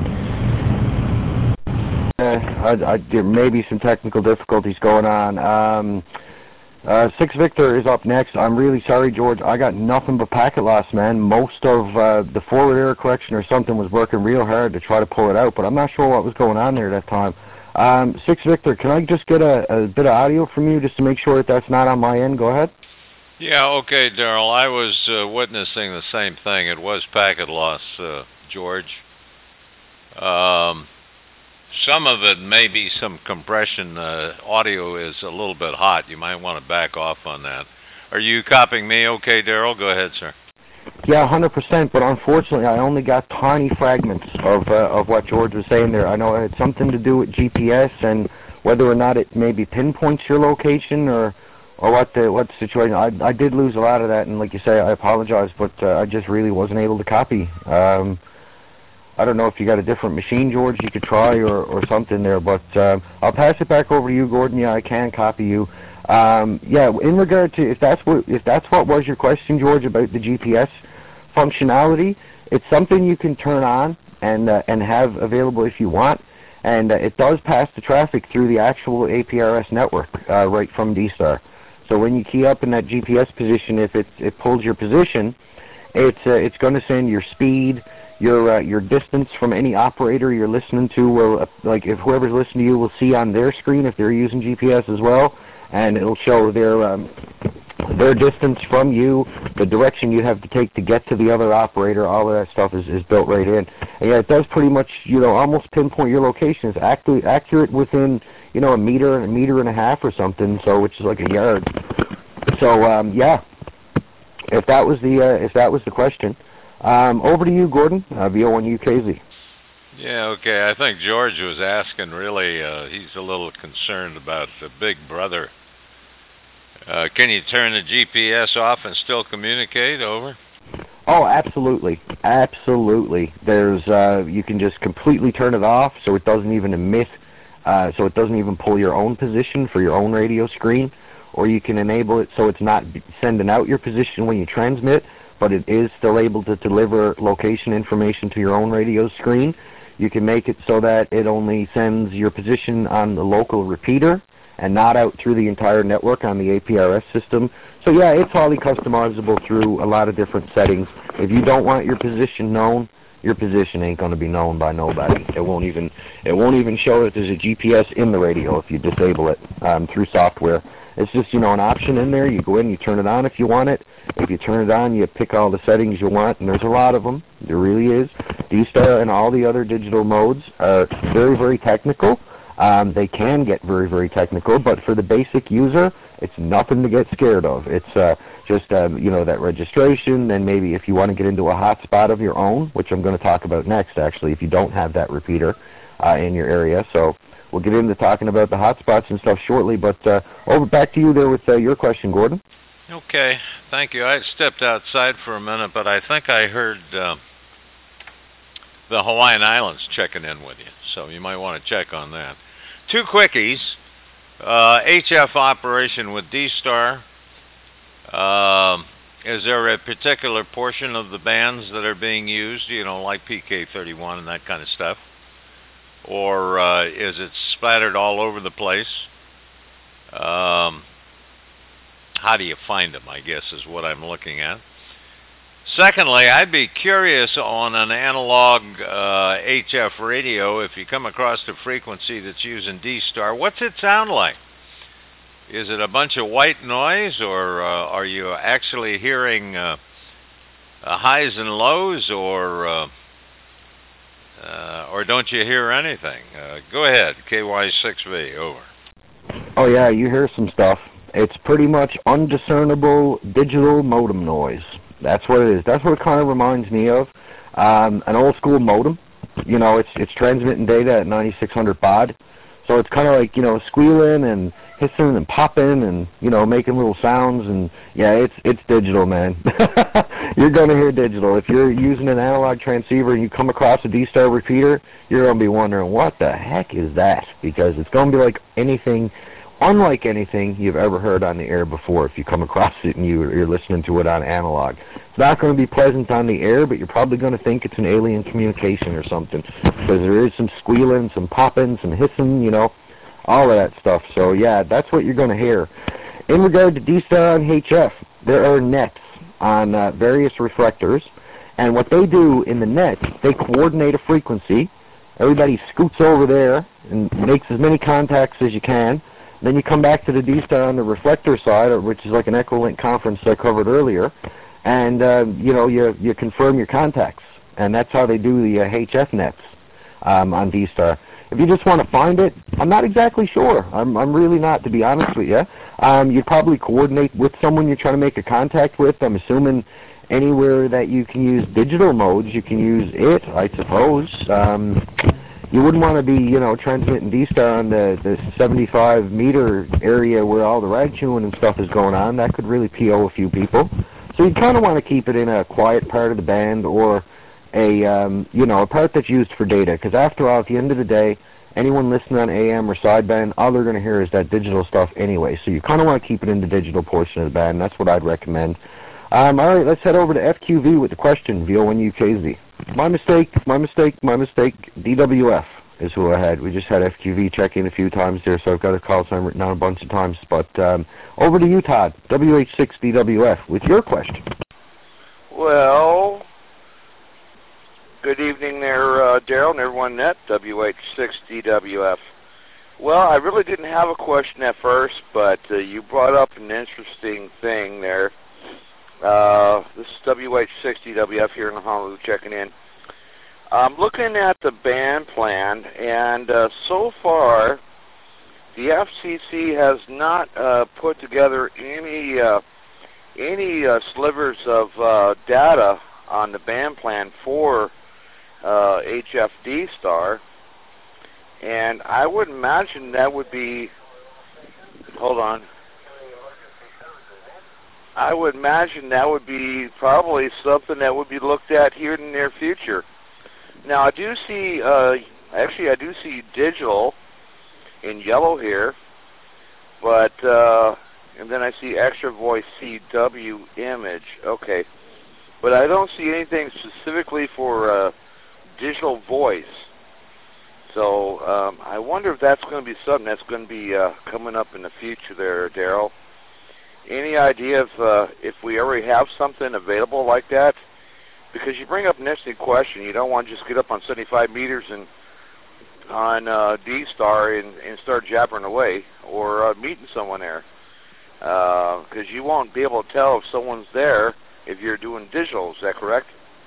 There may be some technical difficulties going on. 6 Victor is up next. I'm really sorry, George. I got nothing but packet loss, man. Most of the forward error correction or something was working real hard to try to pull it out, but I'm not sure what was going on there at that time. 6 Victor, can I just get a bit of audio from you just to make sure that that's not on my end? Go ahead. Yeah, okay, Daryl. I was witnessing the same thing. It was packet loss, George. Some of it may be some compression. Audio is a little bit hot. You might want to back off on that. Are you copying me okay, Daryl? Go ahead, sir. Yeah, 100%, but unfortunately I only got tiny fragments of what George was saying there. I know it had something to do with GPS and whether or not it maybe pinpoints your location or what the situation. I did lose a lot of that, and like you say, I apologize, but I just really wasn't able to copy. I don't know if you got a different machine, George, you could try or something there, but I'll pass it back over to you, Gordon. Yeah, I can copy you. Yeah, in regard to if that's what was your question, George, about the GPS functionality, it's something you can turn on and have available if you want, and it does pass the traffic through the actual APRS network right from D-Star. So when you key up in that GPS position, if it pulls your position, it's going to send your speed, your distance from any operator you're listening to. Will, like if whoever's listening to you will see on their screen if they're using GPS as well, and it'll show their their distance from you, the direction you have to take to get to the other operator, all of that stuff is built right in. And yeah, it does pretty much, almost pinpoint your location. It's accurate within, a meter and a half or something, so which is like a yard. So, yeah, if that was the question. Over to you, Gordon, VO1UKZ. Yeah, okay. I think George was asking, really, he's a little concerned about the Big Brother. Can you turn the GPS off and still communicate? Over? Oh, absolutely. Absolutely. There's, you can just completely turn it off so it doesn't even emit, so it doesn't even pull your own position for your own radio screen, or you can enable it so it's not sending out your position when you transmit, but it is still able to deliver location information to your own radio screen. You can make it so that it only sends your position on the local repeater and not out through the entire network on the APRS system. So yeah, it's highly customizable through a lot of different settings. If you don't want your position known, your position ain't going to be known by nobody. It won't even show that there's a GPS in the radio if you disable it through software. It's just, an option in there. You go in, you turn it on if you want it. If you turn it on, you pick all the settings you want, and there's a lot of them. There really is. D-Star and all the other digital modes are very, very technical. They can get very, very technical, but for the basic user, it's nothing to get scared of. It's just, that registration, then maybe if you want to get into a hotspot of your own, which I'm going to talk about next, actually, if you don't have that repeater in your area. So we'll get into talking about the hotspots and stuff shortly, but over back to you there with your question, Gordon. Okay, thank you. I stepped outside for a minute, but I think I heard the Hawaiian Islands checking in with you, so you might want to check on that. Two quickies. HF operation with D-Star. Is there a particular portion of the bands that are being used, like PK31 and that kind of stuff? Or is it splattered all over the place? How do you find them, I guess, is what I'm looking at. Secondly, I'd be curious on an analog HF radio, if you come across a frequency that's using D-Star, what's it sound like? Is it a bunch of white noise, or are you actually hearing highs and lows, or don't you hear anything? Go ahead, KY6V, over. Oh yeah, you hear some stuff. It's pretty much undiscernible digital modem noise. That's what it is. That's what it kind of reminds me of. An old school modem. It's transmitting data at 9600 baud. So it's kind of like, squealing and hissing and popping and, making little sounds. And yeah, it's digital, man. You're going to hear digital. If you're using an analog transceiver and you come across a D-Star repeater, you're going to be wondering, what the heck is that? Because it's going to be like unlike anything you've ever heard on the air before if you come across it and you're listening to it on analog. It's not going to be pleasant on the air, but you're probably going to think it's an alien communication or something, because there is some squealing, some popping, some hissing, all of that stuff. So yeah, that's what you're going to hear. In regard to D-Star and HF, there are nets on various reflectors, and what they do in the nets, they coordinate a frequency. Everybody scoots over there and makes as many contacts as you can. Then you come back to the D-Star on the reflector side, which is like an Echolink conference I covered earlier, and you confirm your contacts, and that's how they do the HF nets on D-Star. If you just want to find it, I'm not exactly sure. I'm really not, to be honest with you. You'd probably coordinate with someone you're trying to make a contact with. I'm assuming anywhere that you can use digital modes, you can use it, I suppose. You wouldn't want to be, transmitting D-Star on the 75-meter area where all the rag chewing and stuff is going on. That could really PO a few people. So you kind of want to keep it in a quiet part of the band, or a part that's used for data. Because after all, at the end of the day, anyone listening on AM or sideband, all they're going to hear is that digital stuff anyway. So you kind of want to keep it in the digital portion of the band. That's what I'd recommend. All right, let's head over to FQV with the question, VO1UKZ. My mistake. DWF is who I had. We just had FQV check in a few times there, so I've got a call sign written down a bunch of times. But over to you, Todd, WH6DWF, with your question. Well, good evening there, Daryl and everyone net, WH6DWF. Well, I really didn't have a question at first, but you brought up an interesting thing there. This is WH60WF here in Honolulu checking in. I'm looking at the band plan, and so far, the FCC has not put together any slivers of data on the band plan for HFD Star, and I would imagine that would be, hold on, I would imagine that would be probably something that would be looked at here in the near future. Now I do see, actually I do see digital in yellow here, but, and then I see extra voice CW image, okay. But I don't see anything specifically for digital voice. So I wonder if that's going to be something that's going to be coming up in the future there, Daryl. Any idea if we already have something available like that? Because you bring up an interesting question. You don't want to just get up on 75 meters and on D-Star and start jabbering away or meeting someone there. Because you won't be able to tell if someone's there if you're doing digital. Is that correct?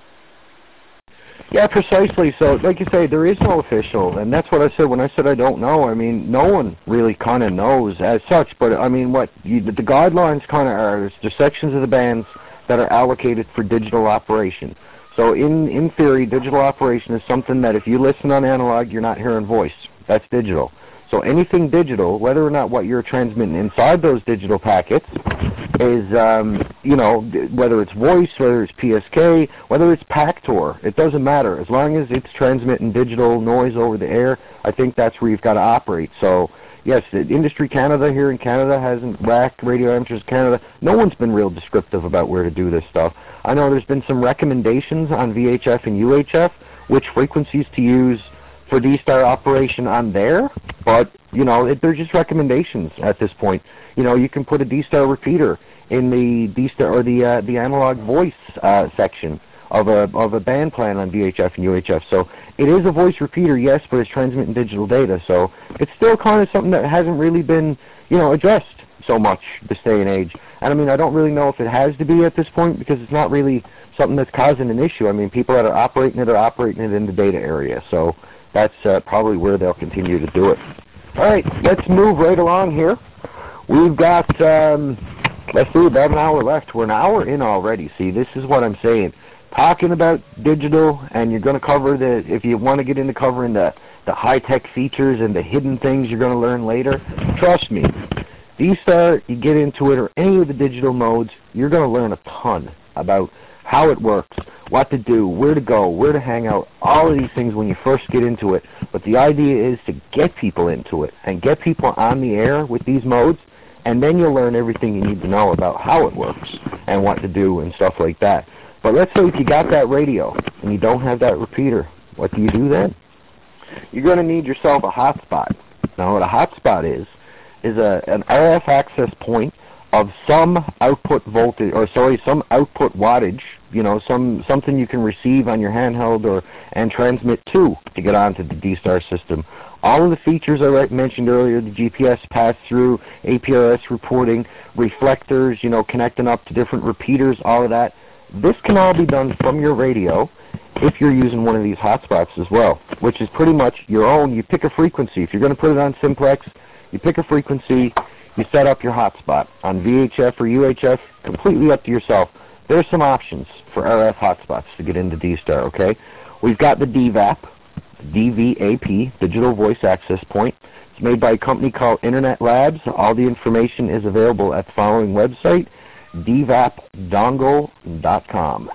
Yeah, precisely. So, like you say, there is no official, and that's what I said when I said I don't know. I mean, no one really kind of knows as such, but I mean, the guidelines kind of are, there's sections of the bands that are allocated for digital operation. So in theory, digital operation is something that if you listen on analog, you're not hearing voice. That's digital. So anything digital, whether or not what you're transmitting inside those digital packets is, you know, whether it's voice, whether it's PSK, whether it's PACTOR, it doesn't matter. As long as it's transmitting digital noise over the air, I think that's where you've got to operate. So, yes, Industry Canada here in Canada hasn't, RAC, Radio Amateurs Canada, no one's been real descriptive about where to do this stuff. I know there's been some recommendations on VHF and UHF, which frequencies to use for D-Star operation on there, but, you know, they're just recommendations at this point. You know, you can put a D-Star repeater in the D-Star or the analog voice section of a band plan on VHF and UHF. So it is a voice repeater, yes, but it's transmitting digital data. So it's still kind of something that hasn't really been, you know, addressed so much this day and age. And I mean, I don't really know if it has to be at this point because it's not really something that's causing an issue. I mean, people that are operating it in the data area. So that's probably where they'll continue to do it. All right, let's move right along here. We've got, let's see, about an hour left. We're an hour in already. See, this is what I'm saying. Talking about digital, and you're going to cover if you want to get into covering the high-tech features and the hidden things you're going to learn later, trust me, D-Star, you get into it, or any of the digital modes, you're going to learn a ton about how it works, what to do, where to go, where to hang out, all of these things when you first get into it. But the idea is to get people into it and get people on the air with these modes, and then you'll learn everything you need to know about how it works and what to do and stuff like that. But let's say if you got that radio and you don't have that repeater, what do you do then? You're going to need yourself a hotspot. Now what a hotspot is an RF access point of some output voltage, or sorry, some output wattage, you know, something you can receive on your handheld and transmit to get onto the D-Star system. All of the features I mentioned earlier, the GPS pass-through, APRS reporting, reflectors, you know, connecting up to different repeaters, all of that, this can all be done from your radio if you're using one of these hotspots as well, which is pretty much your own. You pick a frequency. If you're going to put it on Simplex, you pick a frequency, you set up your hotspot. On VHF or UHF, completely up to yourself. There's some options for RF hotspots to get into D-Star, okay? We've got the DVAP, DVAP, Digital Voice Access Point. It's made by a company called Internet Labs. All the information is available at the following website, dvapdongle.com,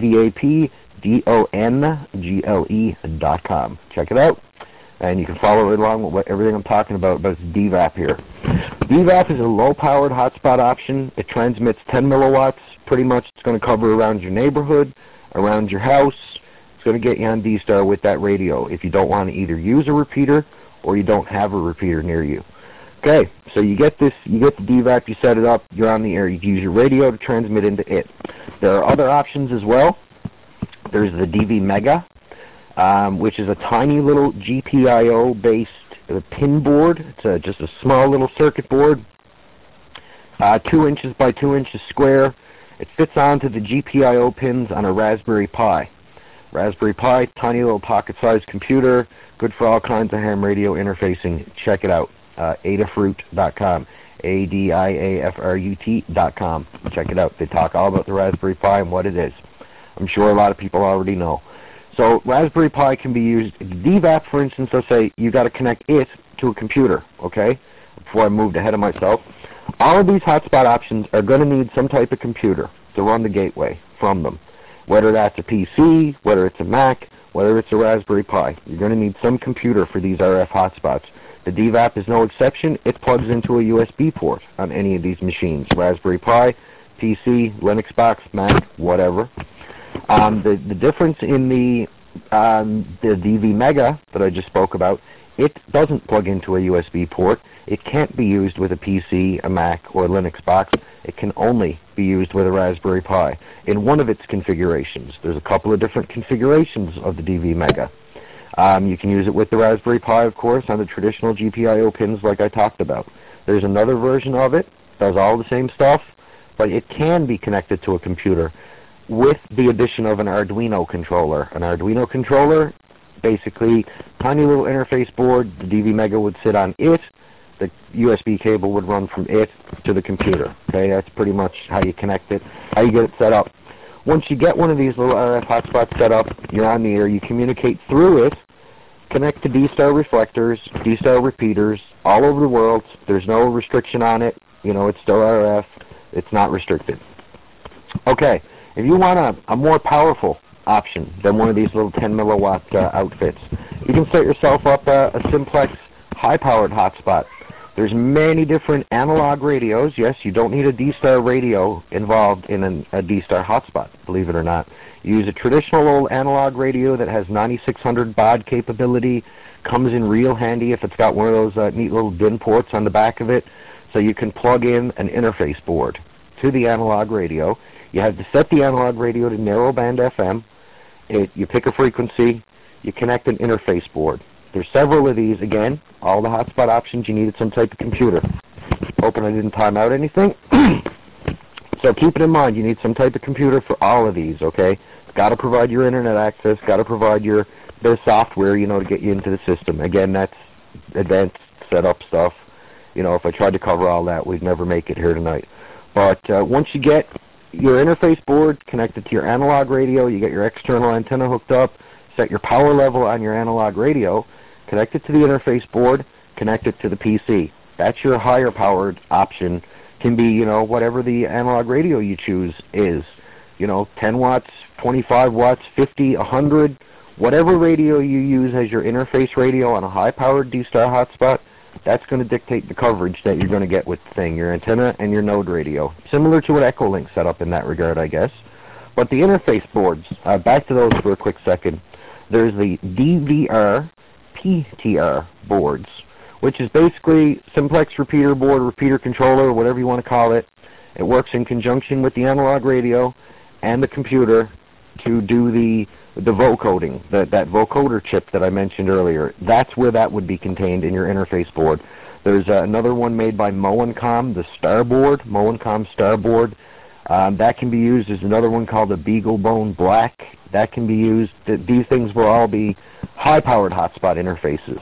DVAPDONGLE.com. Check it out, and you can follow it along with everything I'm talking about DVAP here. DVAP is a low-powered hotspot option. It transmits 10 milliwatts. Pretty much it's going to cover around your neighborhood, around your house. It's going to get you on D-Star with that radio if you don't want to either use a repeater or you don't have a repeater near you. Okay, so you get the DVAP, you set it up, you're on the air. You use your radio to transmit into it. There are other options as well. There's the DV Mega, which is a tiny little GPIO-based a pin board. It's just a small little circuit board, 2 inches by 2 inches square. It fits onto the GPIO pins on a Raspberry Pi. Raspberry Pi, tiny little pocket-sized computer, good for all kinds of ham radio interfacing. Check it out, Adafruit.com, ADIAFRUT.com. Check it out. They talk all about the Raspberry Pi and what it is. I'm sure a lot of people already know. So Raspberry Pi can be used, DVAP, for instance. Let's say you got to connect it to a computer, okay, before I moved ahead of myself. All of these hotspot options are going to need some type of computer to run the gateway from them. Whether that's a PC, whether it's a Mac, whether it's a Raspberry Pi. You're going to need some computer for these RF hotspots. The DVAP is no exception. It plugs into a USB port on any of these machines. Raspberry Pi, PC, Linux box, Mac, whatever. The difference in the DV Mega that I just spoke about, it doesn't plug into a USB port. It can't be used with a PC, a Mac, or a Linux box. It can only be used with a Raspberry Pi in one of its configurations. There's a couple of different configurations of the DV Mega. You can use it with the Raspberry Pi, of course, on the traditional GPIO pins like I talked about. There's another version of it, does all the same stuff, but it can be connected to a computer with the addition of an Arduino controller. An Arduino controller, basically, tiny little interface board. The DV Mega would sit on it. The USB cable would run from it to the computer. Okay, that's pretty much how you connect it, how you get it set up. Once you get one of these little RF hotspots set up, you're on the air. You communicate through it, connect to D-Star reflectors, D-Star repeaters all over the world. There's no restriction on it. You know, it's still RF. It's not restricted. Okay, if you want a more powerful option than one of these little 10 milliwatt outfits, you can set yourself up a simplex high-powered hotspot. There's many different analog radios. Yes, you don't need a D-Star radio involved in a D-Star hotspot, believe it or not. You use a traditional old analog radio that has 9600 baud capability, comes in real handy if it's got one of those neat little DIN ports on the back of it, so you can plug in an interface board to the analog radio. You have to set the analog radio to narrowband FM. You pick a frequency, you connect an interface board. There's several of these. Again, all the hotspot options, you needed some type of computer. Hoping I didn't time out anything. So keep it in mind, you need some type of computer for all of these, okay? Got to provide your internet access, got to provide your bit of software, you know, to get you into the system. Again, that's advanced setup stuff. You know, if I tried to cover all that, we'd never make it here tonight. But once you get your interface board connected to your analog radio, you get your external antenna hooked up, set your power level on your analog radio, connect it to the interface board, connect it to the PC. That's your higher powered option. Can be, you know, whatever the analog radio you choose is. You know, 10 watts, 25 watts, 50, 100, whatever radio you use as your interface radio on a high-powered D-Star hotspot, that's going to dictate the coverage that you're going to get with the thing, your antenna and your node radio. Similar to what Echolink set up in that regard, I guess. But the interface boards, back to those for a quick second. There's the DVR PTR boards, which is basically simplex repeater board, repeater controller, whatever you want to call it. It works in conjunction with the analog radio and the computer to do the vocoding, that vocoder chip that I mentioned earlier. That's where that would be contained in your interface board. There's another one made by Moencom, the Starboard, Moencom Starboard. That can be used. There's another one called the BeagleBone Black. That can be used. These things will all be high-powered hotspot interfaces.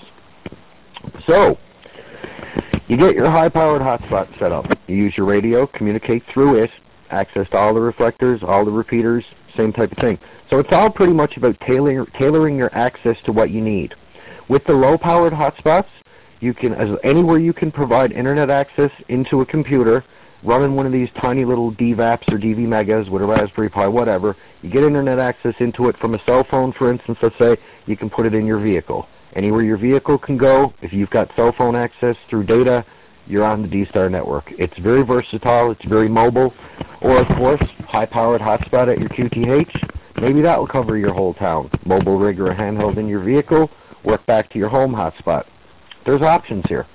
So, you get your high-powered hotspot set up. You use your radio, communicate through it, access to all the reflectors, all the repeaters, same type of thing. So it's all pretty much about tailoring your access to what you need. With the low-powered hotspots, you can, anywhere you can provide internet access into a computer, running one of these tiny little DVAPs or DV Megas with a Raspberry Pi, whatever, you get internet access into it from a cell phone, for instance, let's say, you can put it in your vehicle. Anywhere your vehicle can go, if you've got cell phone access through data, you're on the D-Star network. It's very versatile, it's very mobile, or of course, high-powered hotspot at your QTH, maybe that will cover your whole town. Mobile rig or a handheld in your vehicle, work back to your home hotspot. There's options here.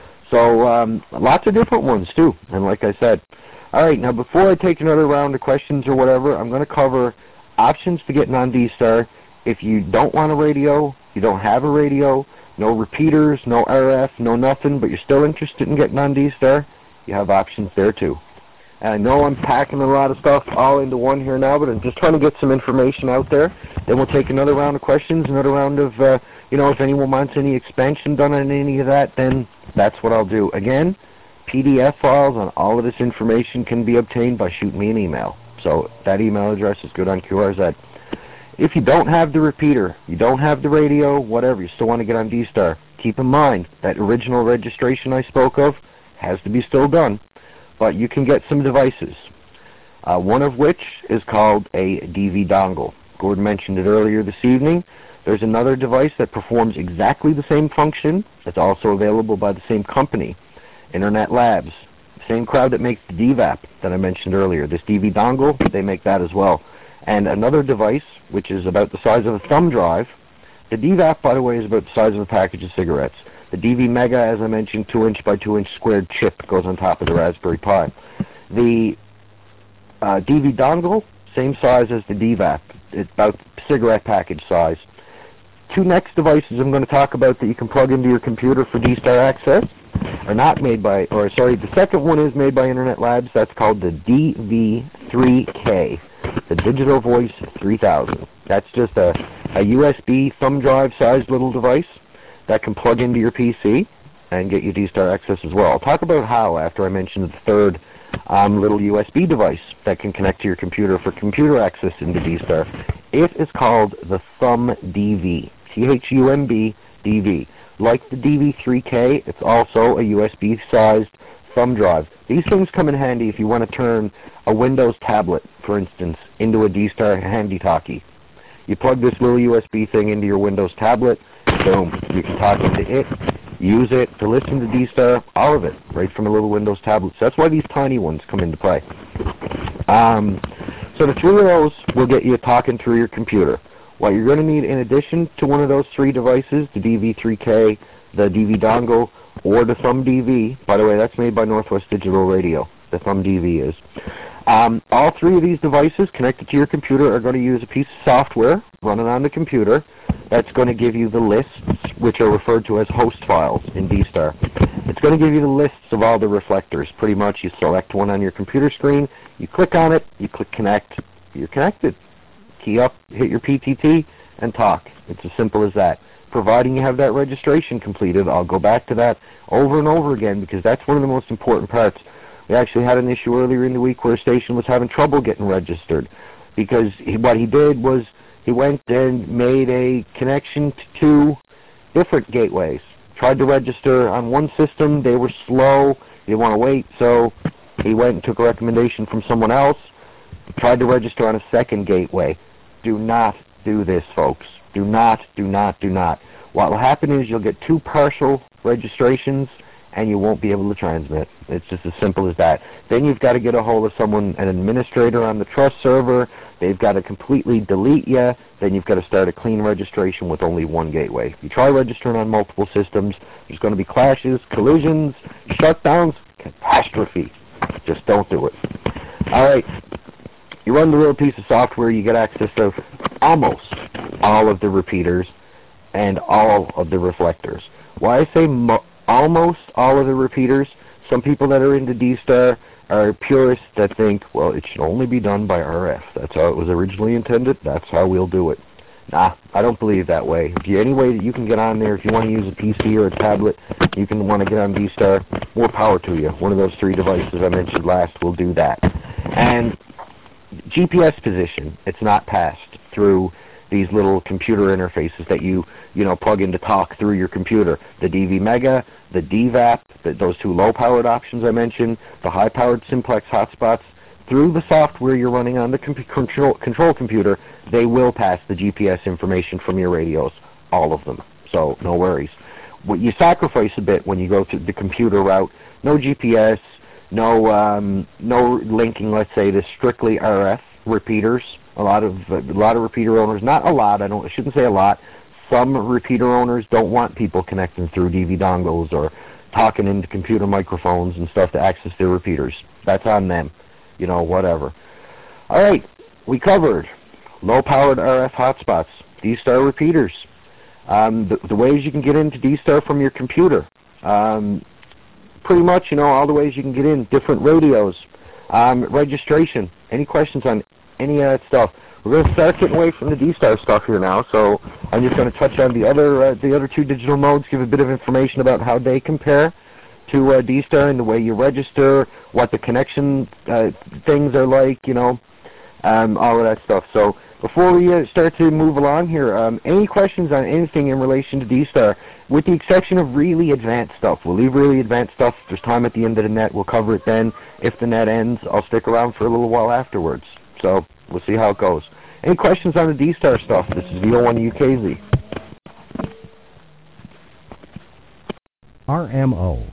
So lots of different ones too, and like I said. Alright, now before I take another round of questions or whatever, I'm going to cover options to getting on D-Star. If you don't want a radio, you don't have a radio, no repeaters, no RF, no nothing, but you're still interested in getting on D-Star, you have options there too. And I know I'm packing a lot of stuff all into one here now, but I'm just trying to get some information out there. Then we'll take another round of questions, another round of, if anyone wants any expansion done on any of that, then that's what I'll do. Again, PDF files on all of this information can be obtained by shooting me an email. So that email address is good on QRZ. If you don't have the repeater, you don't have the radio, whatever, you still want to get on D-Star, keep in mind that original registration I spoke of has to be still done, but you can get some devices, one of which is called a DV dongle. Gordon mentioned it earlier this evening. There's another device that performs exactly the same function. It's also available by the same company, Internet Labs. Same crowd that makes the DVAP that I mentioned earlier. This DV dongle, they make that as well. And another device, which is about the size of a thumb drive. The DVAP, by the way, is about the size of a package of cigarettes. The DV Mega, as I mentioned, 2-inch by 2-inch squared chip goes on top of the Raspberry Pi. The DV dongle, same size as the DVAP. It's about cigarette package size. Two next devices I'm going to talk about that you can plug into your computer for D-Star access are not made by, the second one is made by Internet Labs. That's called the DV3K, the Digital Voice 3000. That's just a USB thumb drive sized little device that can plug into your PC and get you D-Star access as well. I'll talk about how after I mention the third little USB device that can connect to your computer for computer access into D-Star. It is called the Thumb DV, THUMB DV. Like the DV3K, it's also a USB-sized thumb drive. These things come in handy if you want to turn a Windows tablet, for instance, into a D-Star handy talkie. You plug this little USB thing into your Windows tablet, boom, you can talk into it, use it to listen to D-Star, all of it, right from a little Windows tablet. So that's why these tiny ones come into play. So the three of those will get you talking through your computer. What you're going to need in addition to one of those three devices, the DV3K, the DV dongle, or the Thumb DV, by the way, that's made by Northwest Digital Radio, the Thumb DV is. All three of these devices connected to your computer are going to use a piece of software running on the computer that's going to give you the lists, which are referred to as host files in D-Star. It's going to give you the lists of all the reflectors. Pretty much you select one on your computer screen, you click on it, you click connect, you're connected. Key up, hit your PTT, and talk. It's as simple as that. Providing you have that registration completed, I'll go back to that over and over again because that's one of the most important parts. We actually had an issue earlier in the week where a station was having trouble getting registered because what he did was he went and made a connection to two different gateways. Tried to register on one system, they were slow, he didn't want to wait, so he went and took a recommendation from someone else, tried to register on a second gateway. Do not do this, folks. Do not, do not, do not. What will happen is you'll get two partial registrations and you won't be able to transmit. It's just as simple as that. Then you've got to get a hold of someone, an administrator on the trust server. They've got to completely delete you. Then you've got to start a clean registration with only one gateway. If you try registering on multiple systems, there's going to be clashes, collisions, shutdowns, catastrophe. Just don't do it. All right. You run the little piece of software, you get access to almost all of the repeaters and all of the reflectors. Why I say almost all of the repeaters, some people that are into D-Star are purists that think, well, it should only be done by RF. That's how it was originally intended. That's how we'll do it. Nah, I don't believe that way. If you any way that you can get on there, if you want to use a PC or a tablet, you can want to get on D-Star, more power to you. One of those three devices I mentioned last will do that. And GPS position, it's not passed through these little computer interfaces that you plug in to talk through your computer. The DV Mega, the DVAP, those two low-powered options I mentioned, the high-powered simplex hotspots, through the software you're running on the control computer, they will pass the GPS information from your radios, all of them. So no worries. What you sacrifice a bit when you go to the computer route, no GPS, no linking, let's say, to strictly RF repeaters. A lot of repeater owners, not a lot, I shouldn't say a lot. Some repeater owners don't want people connecting through DV dongles or talking into computer microphones and stuff to access their repeaters. That's on them. Whatever. All right, we covered low-powered RF hotspots, D-Star repeaters, The ways you can get into D-Star from your computer. Pretty much, all the ways you can get in, different radios, registration. Any questions on any of that stuff? We're going to start getting away from the D-Star stuff here now, so I'm just going to touch on the other two digital modes, give a bit of information about how they compare to D-Star and the way you register, what the connection things are like, all of that stuff. So before we start to move along here, any questions on anything in relation to D-Star, with the exception of really advanced stuff? We'll leave really advanced stuff. If there's time at the end of the net, we'll cover it then. If the net ends, I'll stick around for a little while afterwards. So we'll see how it goes. Any questions on the D-Star stuff? This is VO1UKZ. RMO.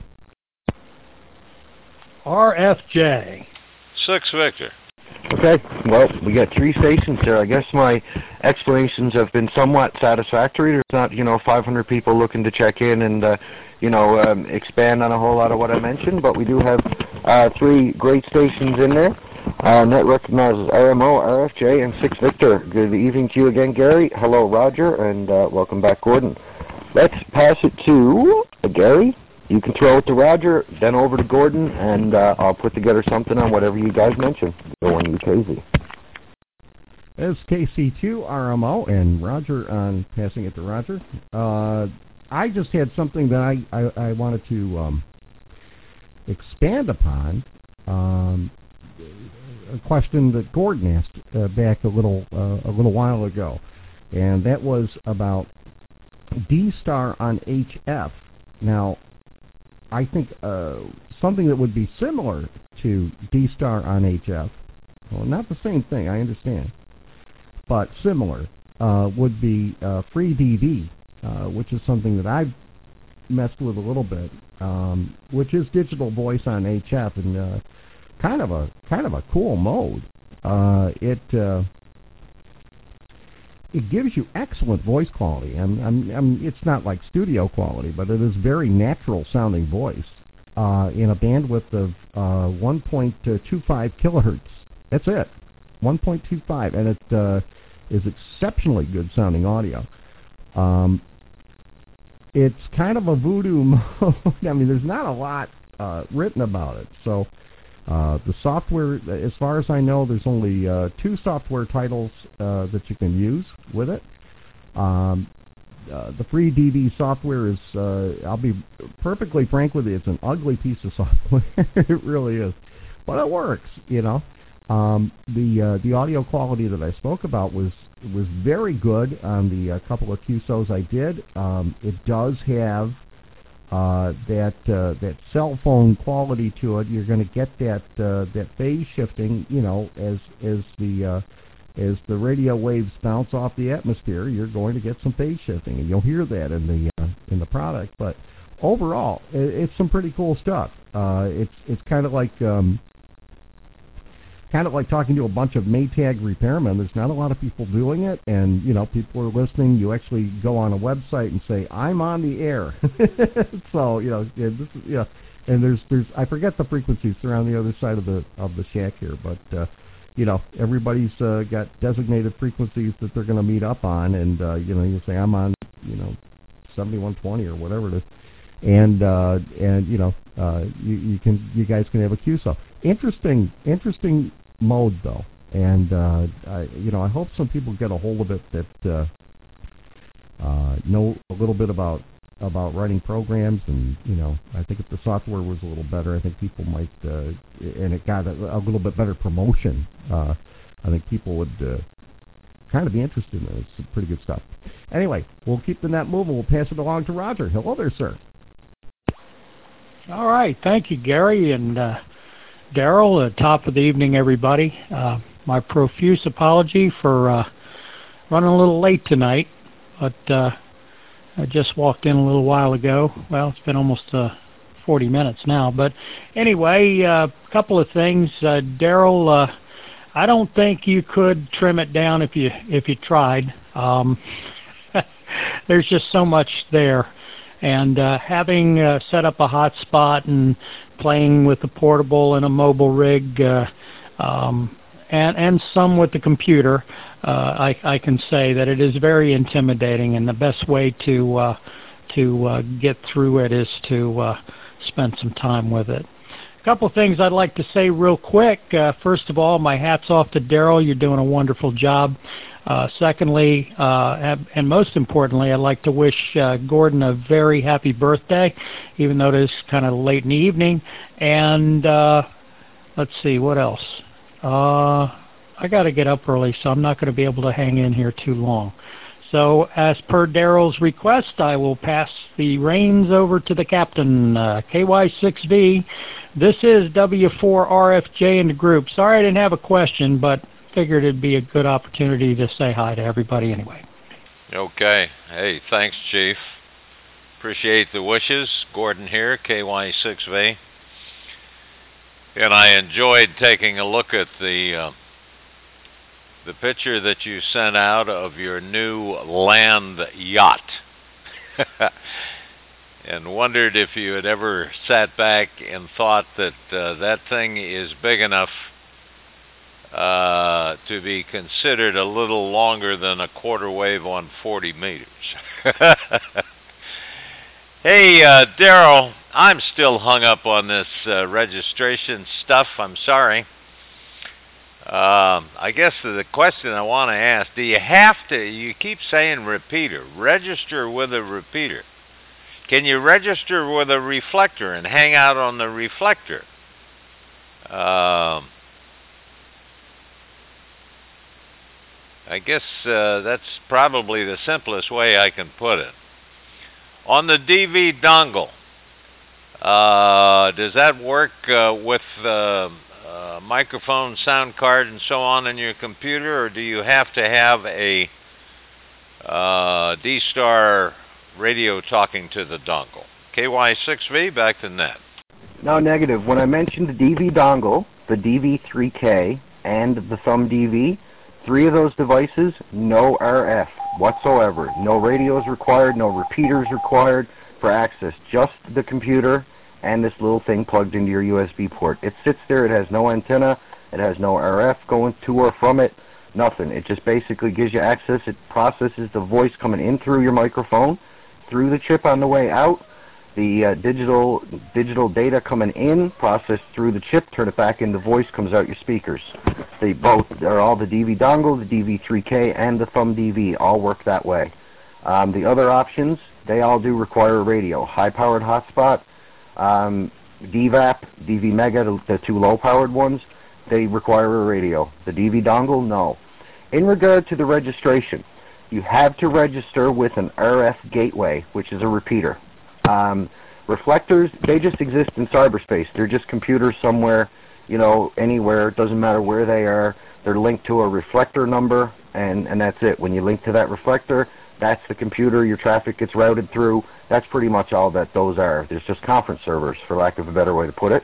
RFJ. 6 Victor. Okay, well, we got 3 stations there. I guess my explanations have been somewhat satisfactory. There's not, 500 people looking to check in and, expand on a whole lot of what I mentioned, but we do have 3 great stations in there. Net recognizes RMO, RFJ, and 6 Victor. Good evening to you again, Gary. Hello, Roger, and welcome back, Gordon. Let's pass it to Gary. You can throw it to Roger, then over to Gordon, and I'll put together something on whatever you guys mention. Go on, UKZ. It's KC2 RMO, and Roger on passing it to Roger. I just had something that I wanted to expand upon. A question that Gordon asked back a little while ago, and that was about D-Star on HF. Now, I think something that would be similar to D-Star on HF, well, not the same thing, I understand, but similar, would be FreeDB, which is something that I've messed with a little bit, which is digital voice on HF, and kind of a cool mode. It gives you excellent voice quality, and it's not like studio quality, but it is very natural sounding voice in a bandwidth of 1.25 kilohertz. That's it, 1.25, and it is exceptionally good sounding audio. It's kind of a voodoo mode. I mean, there's not a lot written about it, so. The software, as far as I know, there's only 2 software titles that you can use with it. The FreeDB software is, I'll be perfectly frank with you, it's an ugly piece of software. It really is. But it works, The audio quality that I spoke about was very good on the couple of QSOs I did. It does have that cell phone quality to it. You're going to get that phase shifting, as the radio waves bounce off the atmosphere. You're going to get some phase shifting, and you'll hear that in the product. But overall, it's some pretty cool stuff. It's kind of like talking to a bunch of Maytag repairmen. There's not a lot of people doing it, and people are listening. You actually go on a website and say, "I'm on the air." So this is, and there's I forget the frequencies. They're on the other side of the shack here, but everybody's got designated frequencies that they're going to meet up on, and you say, "I'm on 7120 or whatever it is," and you guys can have a QSO. Interesting mode though, and I hope some people get a hold of it that know a little bit about writing programs, and I think if the software was a little better, I think people might, and it got a little bit better promotion. I think people would kind of be interested in it. It's pretty good stuff. Anyway, we'll keep the net moving. We'll pass it along to Roger. Hello there, sir. All right, thank you, Gary, and Daryl. Top of the evening, everybody. My profuse apology for running a little late tonight, but I just walked in a little while ago. Well, it's been almost 40 minutes now, but anyway, a couple of things. Daryl, I don't think you could trim it down if you tried. There's just so much there. And having set up a hotspot and playing with a portable and a mobile rig, and some with the computer, I can say that it is very intimidating, and the best way to get through it is to spend some time with it. A couple of things I'd like to say real quick. First of all, my hat's off to Daryl. You're doing a wonderful job. Secondly, and most importantly, I'd like to wish Gordon a very happy birthday, even though it is kind of late in the evening. And let's see, what else? I got to get up early, so I'm not going to be able to hang in here too long. So, as per Daryl's request, I will pass the reins over to the captain, KY6V. This is W4RFJ in the group. Sorry I didn't have a question, but figured it'd be a good opportunity to say hi to everybody anyway. Okay. Hey, thanks, Chief. Appreciate the wishes. Gordon here, KY6V. And I enjoyed taking a look at the picture that you sent out of your new land yacht. And wondered if you had ever sat back and thought that that thing is big enough to be considered a little longer than a quarter wave on 40 meters. Hey, Daryl, I'm still hung up on this registration stuff. I'm sorry. I guess the question I want to ask, do you have to, you keep saying repeater, register with a repeater. Can you register with a reflector and hang out on the reflector? I guess that's probably the simplest way I can put it. On the DV dongle, does that work with microphone, sound card, and so on in your computer, or do you have to have a D-Star radio talking to the dongle? KY6V, back to net. No, negative. When I mentioned the DV dongle, the DV3K, and the Thumb DV, 3 of those devices, no RF whatsoever. No radios required, no repeaters required for access. Just the computer and this little thing plugged into your USB port. It sits there, it has no antenna, it has no RF going to or from it, nothing. It just basically gives you access. It processes the voice coming in through your microphone, through the chip on the way out, the digital data coming in, processed through the chip, turn it back into voice, comes out your speakers. They both are all the DV dongle, the DV3K, and the Thumb DV all work that way. The other options, they all do require a radio. High-powered hotspot, DVAP, DV Mega, the 2 low-powered ones, they require a radio. The DV dongle, no. In regard to the registration, you have to register with an RF gateway, which is a repeater. Reflectors, they just exist in cyberspace. They're just computers somewhere, you know, anywhere. It doesn't matter where they are. They're linked to a reflector number, and that's it. When you link to that reflector, that's the computer your traffic gets routed through. That's pretty much all that those are. There's just conference servers, for lack of a better way to put it.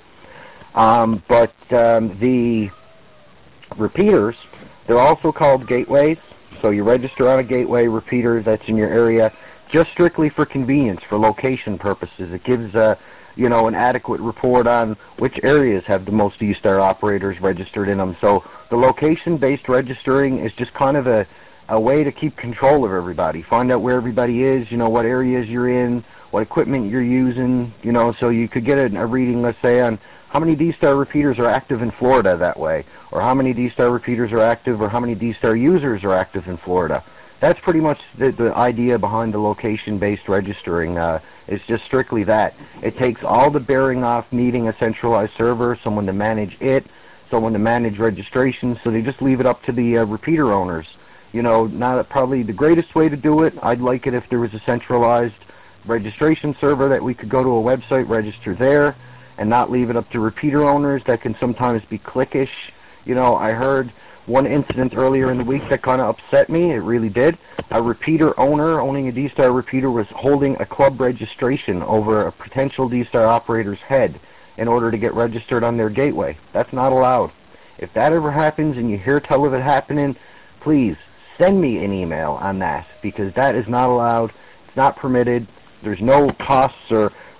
The repeaters, they're also called gateways. So you register on a gateway repeater that's in your area, just strictly for convenience, for location purposes. It gives you know, an adequate report on which areas have the most D-Star operators registered in them. So the location-based registering is just kind of a way to keep control of everybody. Find out where everybody is, you know, what areas you're in, what equipment you're using, you know, so you could get a reading, let's say, on how many D-Star repeaters are active in Florida that way, or how many D-Star repeaters are active, or how many D-Star users are active in Florida. That's pretty much the idea behind the location-based registering. It's just strictly that. It takes all the bearing off needing a centralized server, someone to manage it, someone to manage registration, so they just leave it up to the repeater owners. You know, not probably the greatest way to do it. I'd like it if there was a centralized registration server that we could go to a website, register there, and not leave it up to repeater owners. That can sometimes be cliquish. You know, I heard one incident earlier in the week that kind of upset me. It really did. A repeater owner owning a D-Star repeater was holding a club registration over a potential D-Star operator's head in order to get registered on their gateway. That's not allowed. If that ever happens and you hear tell of it happening, please send me an email on that, because that is not allowed. It's not permitted. There's no costs or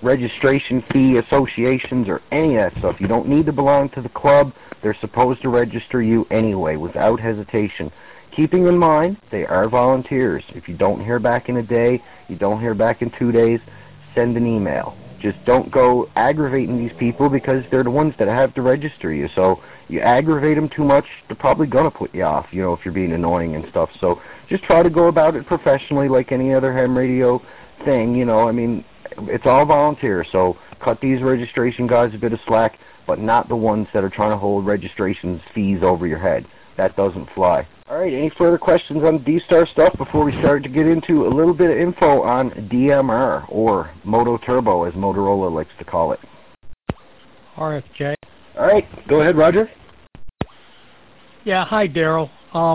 registration fee associations or any of that stuff. You don't need to belong to the club. They're supposed to register you anyway, without hesitation. Keeping in mind, they are volunteers. If you don't hear back in a day, you don't hear back in 2 days, send an email. Just don't go aggravating these people, because they're the ones that have to register you. So you aggravate them too much, they're probably going to put you off, you know, if you're being annoying and stuff. So just try to go about it professionally, like any other ham radio thing, you know. I mean, it's all volunteer, so cut these registration guys a bit of slack, but not the ones that are trying to hold registration fees over your head. That doesn't fly. All right, any further questions on D-Star stuff before we start to get into a little bit of info on DMR, or Moto Turbo, as Motorola likes to call it? RFJ. All right, go ahead, Roger. Yeah, hi, Daryl.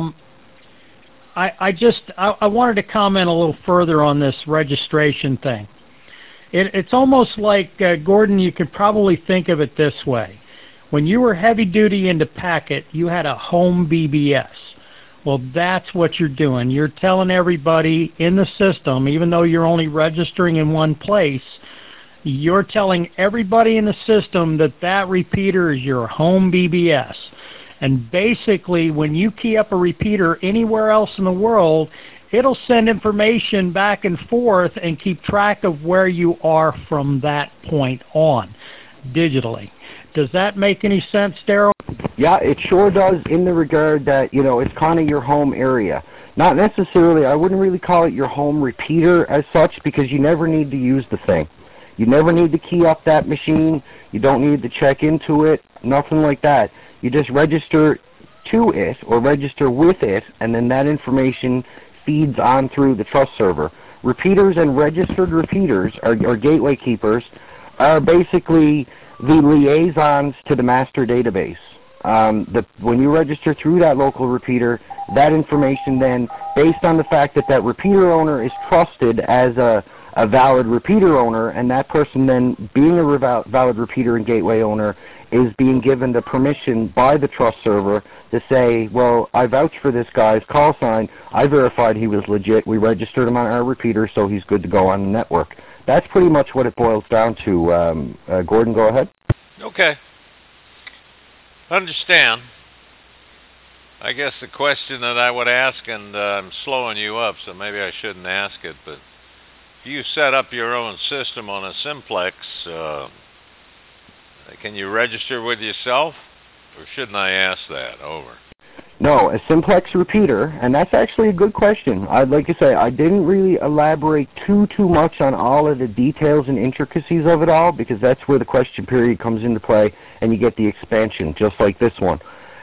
I wanted to comment a little further on this registration thing. It's almost like, Gordon, you could probably think of it this way. When you were heavy duty into packet, you had a home BBS. Well, that's what you're doing. You're telling everybody in the system, even though you're only registering in one place, you're telling everybody in the system that that repeater is your home BBS. And basically, when you key up a repeater anywhere else in the world, it'll send information back and forth and keep track of where you are from that point on, digitally. Does that make any sense, Daryl? Yeah, it sure does, in the regard that, you know, it's kind of your home area. Not necessarily, I wouldn't really call it your home repeater as such, because you never need to use the thing. You never need to key up that machine. You don't need to check into it, nothing like that. You just register to it or register with it, and then that information feeds on through the trust server. Repeaters and registered repeaters, or gateway keepers, are basically the liaisons to the master database. When you register through that local repeater, that information then, based on the fact that that repeater owner is trusted as a valid repeater owner, and that person then, being a valid repeater and gateway owner, is being given the permission by the trust server to say, well, I vouch for this guy's call sign, I verified he was legit, we registered him on our repeater, so he's good to go on the network. That's pretty much what it boils down to. Gordon, go ahead. Okay. Understand. I guess the question that I would ask, and I'm slowing you up, so maybe I shouldn't ask it, but if you set up your own system on a simplex, can you register with yourself, or shouldn't I ask that? Over. No, a simplex repeater, and that's actually a good question. I'd like to say I didn't really elaborate too much on all of the details and intricacies of it all, because that's where the question period comes into play, and you get the expansion, just like this one.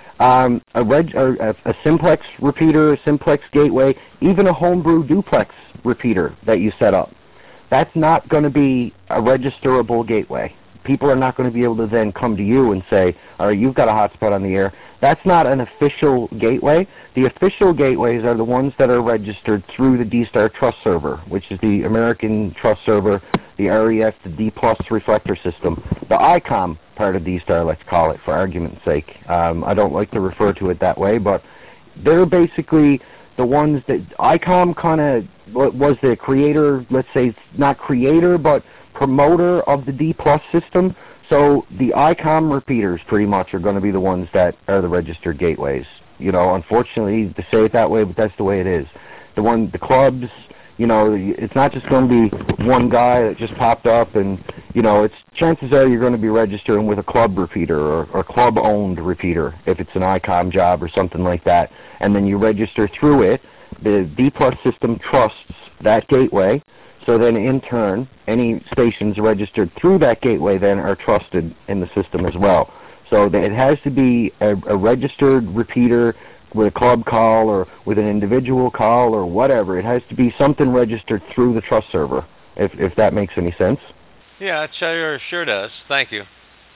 A simplex repeater, a simplex gateway, even a homebrew duplex repeater that you set up, that's not going to be a registerable gateway. People are not going to be able to then come to you and say, all right, you've got a hotspot on the air. That's not an official gateway. The official gateways are the ones that are registered through the D-Star Trust Server, which is the American Trust Server, the REF, the D+ reflector system. The ICOM part of D-Star, let's call it, for argument's sake. I don't like to refer to it that way, but they're basically the ones that ICOM kind of was the creator, let's say, not creator, but promoter of the D+ system. So the ICOM repeaters pretty much are going to be the ones that are the registered gateways. You know, unfortunately to say it that way, but that's the way it is. The clubs, you know, it's not just going to be one guy that just popped up, and you know, chances are you're going to be registering with a club repeater or club-owned repeater if it's an ICOM job or something like that, and then you register through it. The D+ system trusts that gateway. So then, in turn, any stations registered through that gateway then are trusted in the system as well. So it has to be a registered repeater with a club call or with an individual call or whatever. It has to be something registered through the trust server, if that makes any sense. Yeah, it sure does. Thank you.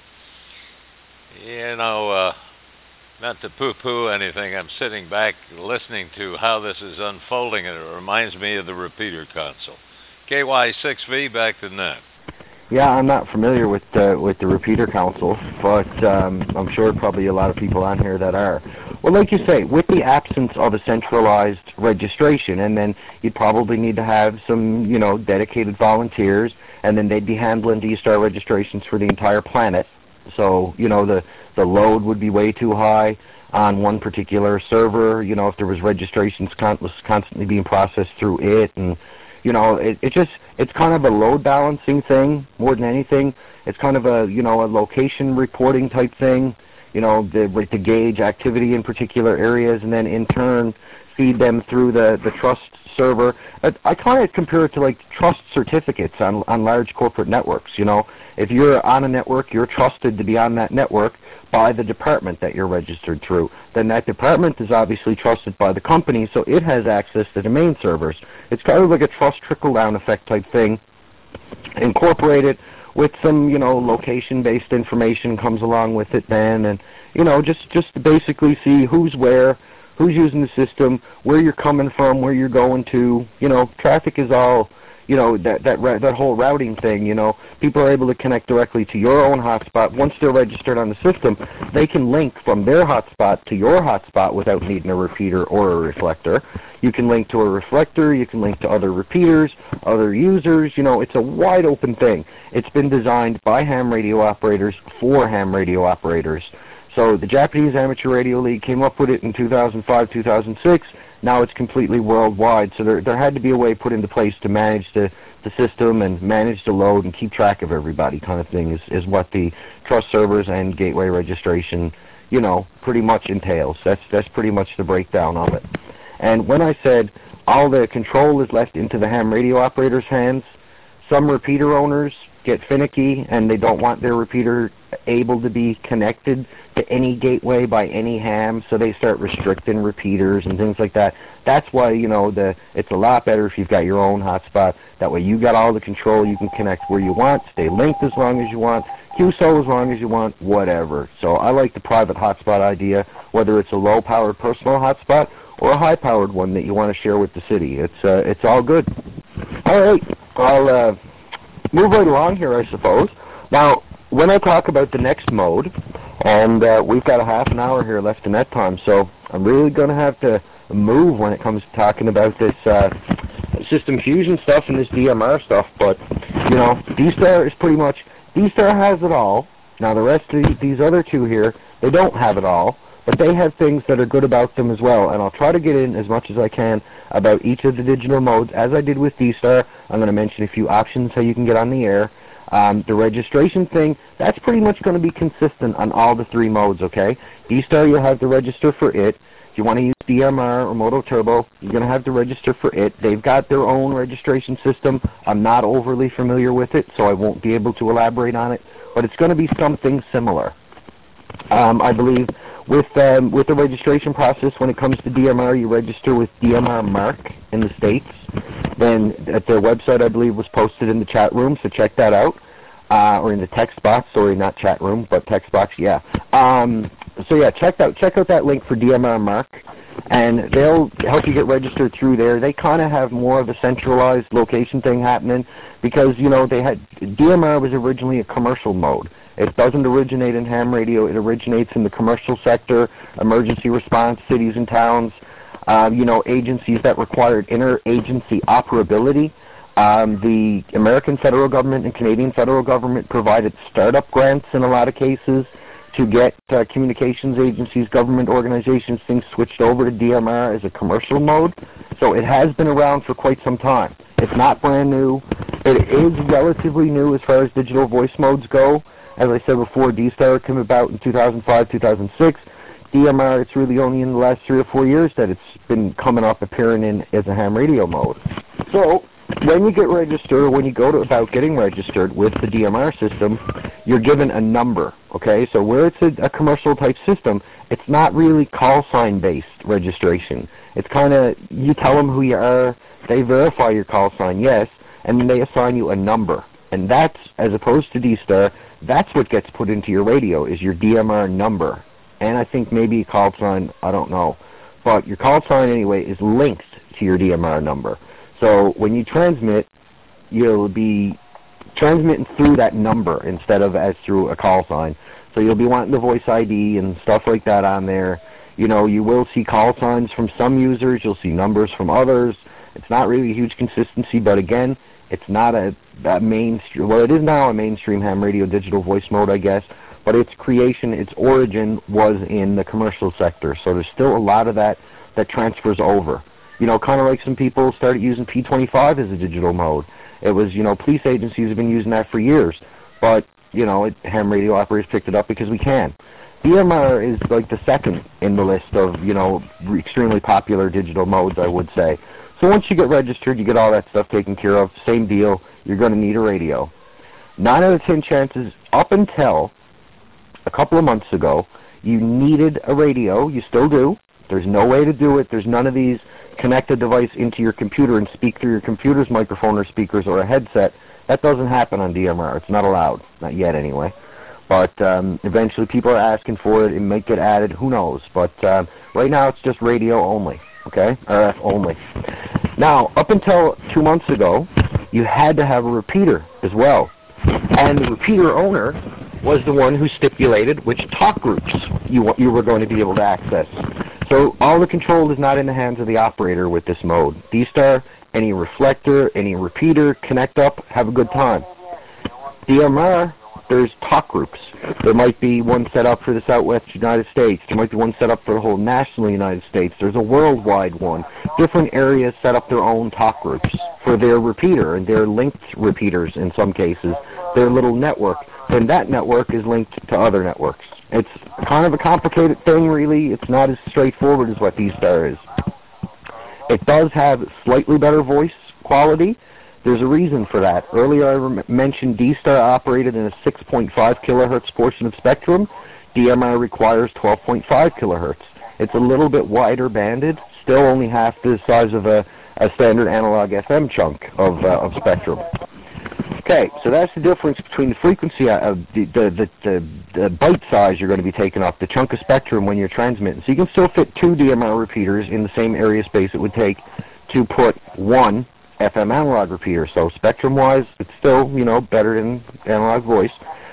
You know, not to poo-poo anything, I'm sitting back listening to how this is unfolding, and it reminds me of the repeater console. KY6V, back to net. Yeah, I'm not familiar with the repeater council, but I'm sure probably a lot of people on here that are. Well, like you say, with the absence of a centralized registration, and then you'd probably need to have some, you know, dedicated volunteers, and then they'd be handling D-Star registrations for the entire planet. So, you know, the load would be way too high on one particular server. You know, if there was registrations constantly being processed through it, and you know, it's kind of a load balancing thing more than anything. It's kind of a, you know, a location reporting type thing, you know, to gauge activity in particular areas, and then in turn feed them through the trust server. I kind of compare it to like trust certificates on large corporate networks. You know, if you're on a network, you're trusted to be on that network by the department that you're registered through. Then that department is obviously trusted by the company, so it has access to the main servers. It's kind of like a trust trickle-down effect type thing. Incorporated with some, you know, location-based information comes along with it then, and, you know, just to basically see who's where, who's using the system, where you're coming from, where you're going to. You know, traffic is all, you know, that whole routing thing. You know, people are able to connect directly to your own hotspot. Once they're registered on the system, they can link from their hotspot to your hotspot without needing a repeater or a reflector. You can link to a reflector, you can link to other repeaters, other users. You know, it's a wide open thing. It's been designed by ham radio operators for ham radio operators. So the Japanese Amateur Radio League came up with it in 2005, 2006. Now it's completely worldwide. So there had to be a way put into place to manage the system and manage the load and keep track of everybody, kind of thing, is what the trust servers and gateway registration, you know, pretty much entails. That's pretty much the breakdown of it. And when I said all the control is left into the ham radio operator's hands, some repeater owners get finicky and they don't want their repeater able to be connected to any gateway by any ham, so they start restricting repeaters and things like that. That's why, you know, it's a lot better if you've got your own hotspot. That way you got all the control, you can connect where you want, stay linked as long as you want, QSO as long as you want, whatever. So I like the private hotspot idea, whether it's a low-powered personal hotspot or a high-powered one that you want to share with the city. It's all good. All right, I'll move right along here, I suppose. Now, when I talk about the next mode, and we've got a half an hour here left in that time, so I'm really going to have to move when it comes to talking about this system fusion stuff and this DMR stuff. But, you know, D-Star is pretty much, D-Star has it all. Now, the rest of these other two here, they don't have it all, but they have things that are good about them as well. And I'll try to get in as much as I can about each of the digital modes. As I did with D-Star, I'm going to mention a few options how you can get on the air. The registration thing, that's pretty much going to be consistent on all the three modes, okay? D-Star, you'll have to register for it. If you want to use DMR or Moto Turbo, you're going to have to register for it. They've got their own registration system. I'm not overly familiar with it, so I won't be able to elaborate on it, but it's going to be something similar. I believe with the registration process, when it comes to DMR, you register with DMR Mark in the States. Then at their website, I believe, was posted in the chat room, so check that out. Or in the text box, sorry, not chat room, but text box, yeah. So yeah, check out that link for DMR Mark, and they'll help you get registered through there. They kind of have more of a centralized location thing happening because, you know, DMR was originally a commercial mode. It doesn't originate in ham radio. It originates in the commercial sector, emergency response, cities and towns, you know, agencies that required interagency operability. The American federal government and Canadian federal government provided startup grants in a lot of cases to get communications agencies, government organizations, things switched over to DMR as a commercial mode. So it has been around for quite some time. It's not brand new. It is relatively new as far as digital voice modes go. As I said before, D-Star came about in 2005, 2006. DMR, it's really only in the last 3 or 4 years that it's been coming up, appearing in as a ham radio mode. So when you get registered, or when you go about getting registered with the DMR system, you're given a number, okay? So where it's a commercial type system, it's not really call sign based registration. It's kind of, you tell them who you are, they verify your call sign, yes, and then they assign you a number. And that's, as opposed to D-Star, that's what gets put into your radio, is your DMR number. And I think maybe a call sign, I don't know. But your call sign, anyway, is linked to your DMR number. So when you transmit, you'll be transmitting through that number instead of as through a call sign. So you'll be wanting the voice ID and stuff like that on there. You know, you will see call signs from some users. You'll see numbers from others. It's not really a huge consistency, but again, it's not a mainstream. Well, it is now a mainstream ham radio digital voice mode, I guess. But its creation, its origin was in the commercial sector. So there's still a lot of that transfers over. You know, kind of like some people started using P25 as a digital mode. It was, you know, police agencies have been using that for years. But, you know, ham radio operators picked it up because we can. DMR is like the second in the list of, you know, extremely popular digital modes, I would say. So once you get registered, you get all that stuff taken care of. Same deal. You're going to need a radio. 9 out of 10 chances, up until a couple of months ago, you needed a radio. You still do. There's no way to do it. There's none of these connect a device into your computer and speak through your computer's microphone or speakers or a headset. That doesn't happen on DMR. It's not allowed. Not yet, anyway. But eventually people are asking for it. It might get added. Who knows? But right now it's just radio only. Okay? RF only. Now, up until 2 months ago, you had to have a repeater as well. And the repeater owner was the one who stipulated which talk groups you were going to be able to access. So all the control is not in the hands of the operator with this mode. D-Star, any reflector, any repeater, connect up, have a good time. DMR, there's talk groups. There might be one set up for the Southwest United States. There might be one set up for the whole national United States. There's a worldwide one. Different areas set up their own talk groups for their repeater, and they're linked repeaters in some cases. Their little network. Then that network is linked to other networks. It's kind of a complicated thing, really. It's not as straightforward as what D-Star is. It does have slightly better voice quality. There's a reason for that. Earlier I mentioned D-Star operated in a 6.5 kilohertz portion of spectrum. DMR requires 12.5 kilohertz. It's a little bit wider banded, still only half the size of a standard analog FM chunk of spectrum. Okay, so that's the difference between the frequency of the byte size you're going to be taking up, the chunk of spectrum when you're transmitting. So you can still fit 2 DMR repeaters in the same area space it would take to put 1 FM analog repeater. So spectrum-wise, it's still, you know, better than analog voice.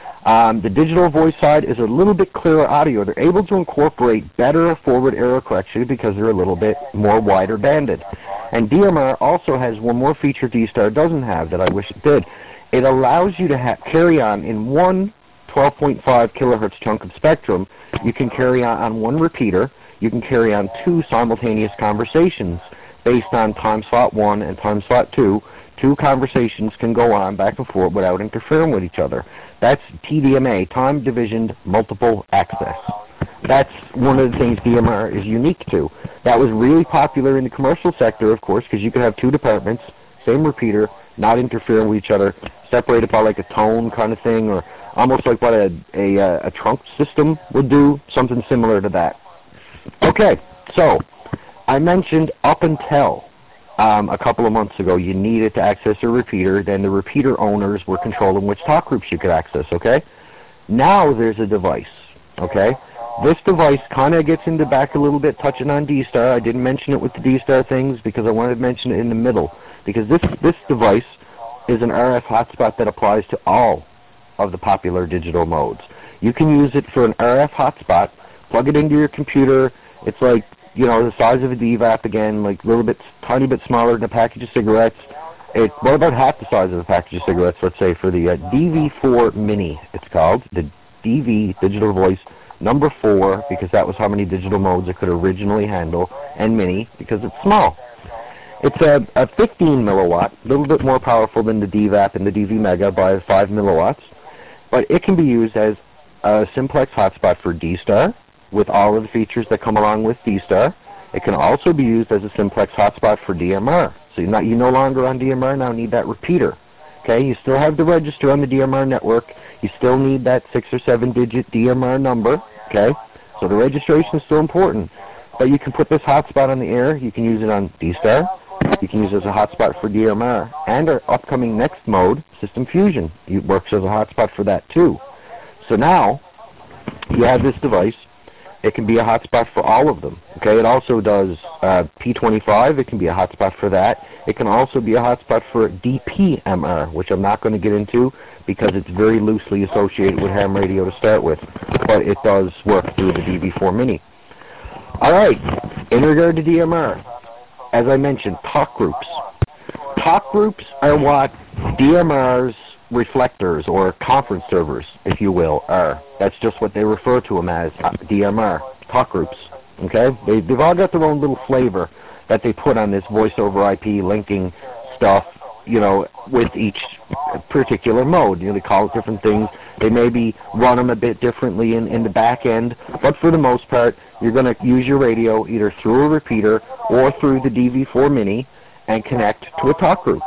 The digital voice side is a little bit clearer audio. They're able to incorporate better forward error correction because they're a little bit more wider banded. And DMR also has one more feature D-Star doesn't have that I wish it did. It allows you to carry on in one 12.5 kilohertz chunk of spectrum. You can carry on one repeater. You can carry on 2 simultaneous conversations based on time slot 1 and time slot 2. 2 conversations can go on back and forth without interfering with each other. That's TDMA, time divisioned multiple access. That's one of the things DMR is unique to. That was really popular in the commercial sector, of course, because you could have 2 departments, same repeater, not interfering with each other, separated by like a tone kind of thing, or almost like what a trunk system would do, something similar to that. Okay, so I mentioned up until a couple of months ago you needed to access a repeater, then the repeater owners were controlling which talk groups you could access, okay? Now there's a device, okay? This device kind of gets into back a little bit, touching on D-Star. I didn't mention it with the D-Star things because I wanted to mention it in the middle. Because this device is an RF hotspot that applies to all of the popular digital modes. You can use it for an RF hotspot, plug it into your computer. It's like, you know, the size of a DVAP again, like a little bit, tiny bit smaller than a package of cigarettes. It's about half the size of a package of cigarettes, let's say, for the DV4 Mini, it's called. The DV, digital voice, number 4, because that was how many digital modes it could originally handle, and Mini, because it's small. It's a 15 milliwatt, a little bit more powerful than the DVAP and the DV Mega by 5 milliwatts, but it can be used as a simplex hotspot for D-Star with all of the features that come along with D-Star. It can also be used as a simplex hotspot for DMR. So you no longer on DMR now need that repeater. Okay, you still have the register on the DMR network. You still need that 6 or 7 digit DMR number. Okay, so the registration is still important. But you can put this hotspot on the air. You can use it on D-Star. You can use it as a hotspot for DMR. And our upcoming next mode, System Fusion, it works as a hotspot for that too. So now, you have this device. it can be a hotspot for all of them. Okay, it also does P25. It can be a hotspot for that. It can also be a hotspot for DPMR, which I'm not going to get into because it's very loosely associated with ham radio to start with, but it does work through the DV4 Mini. All right, in regard to DMR, as I mentioned, talk groups. Talk groups are what DMR's reflectors or conference servers, if you will, are. That's just what they refer to them as, DMR, talk groups. Okay? They've all got their own little flavor that they put on this voice over IP linking stuff, you know, with each particular mode. You know, they call it different things. They maybe run them a bit differently in the back end, but for the most part, you're going to use your radio either through a repeater or through the DV4 Mini and connect to a talk group.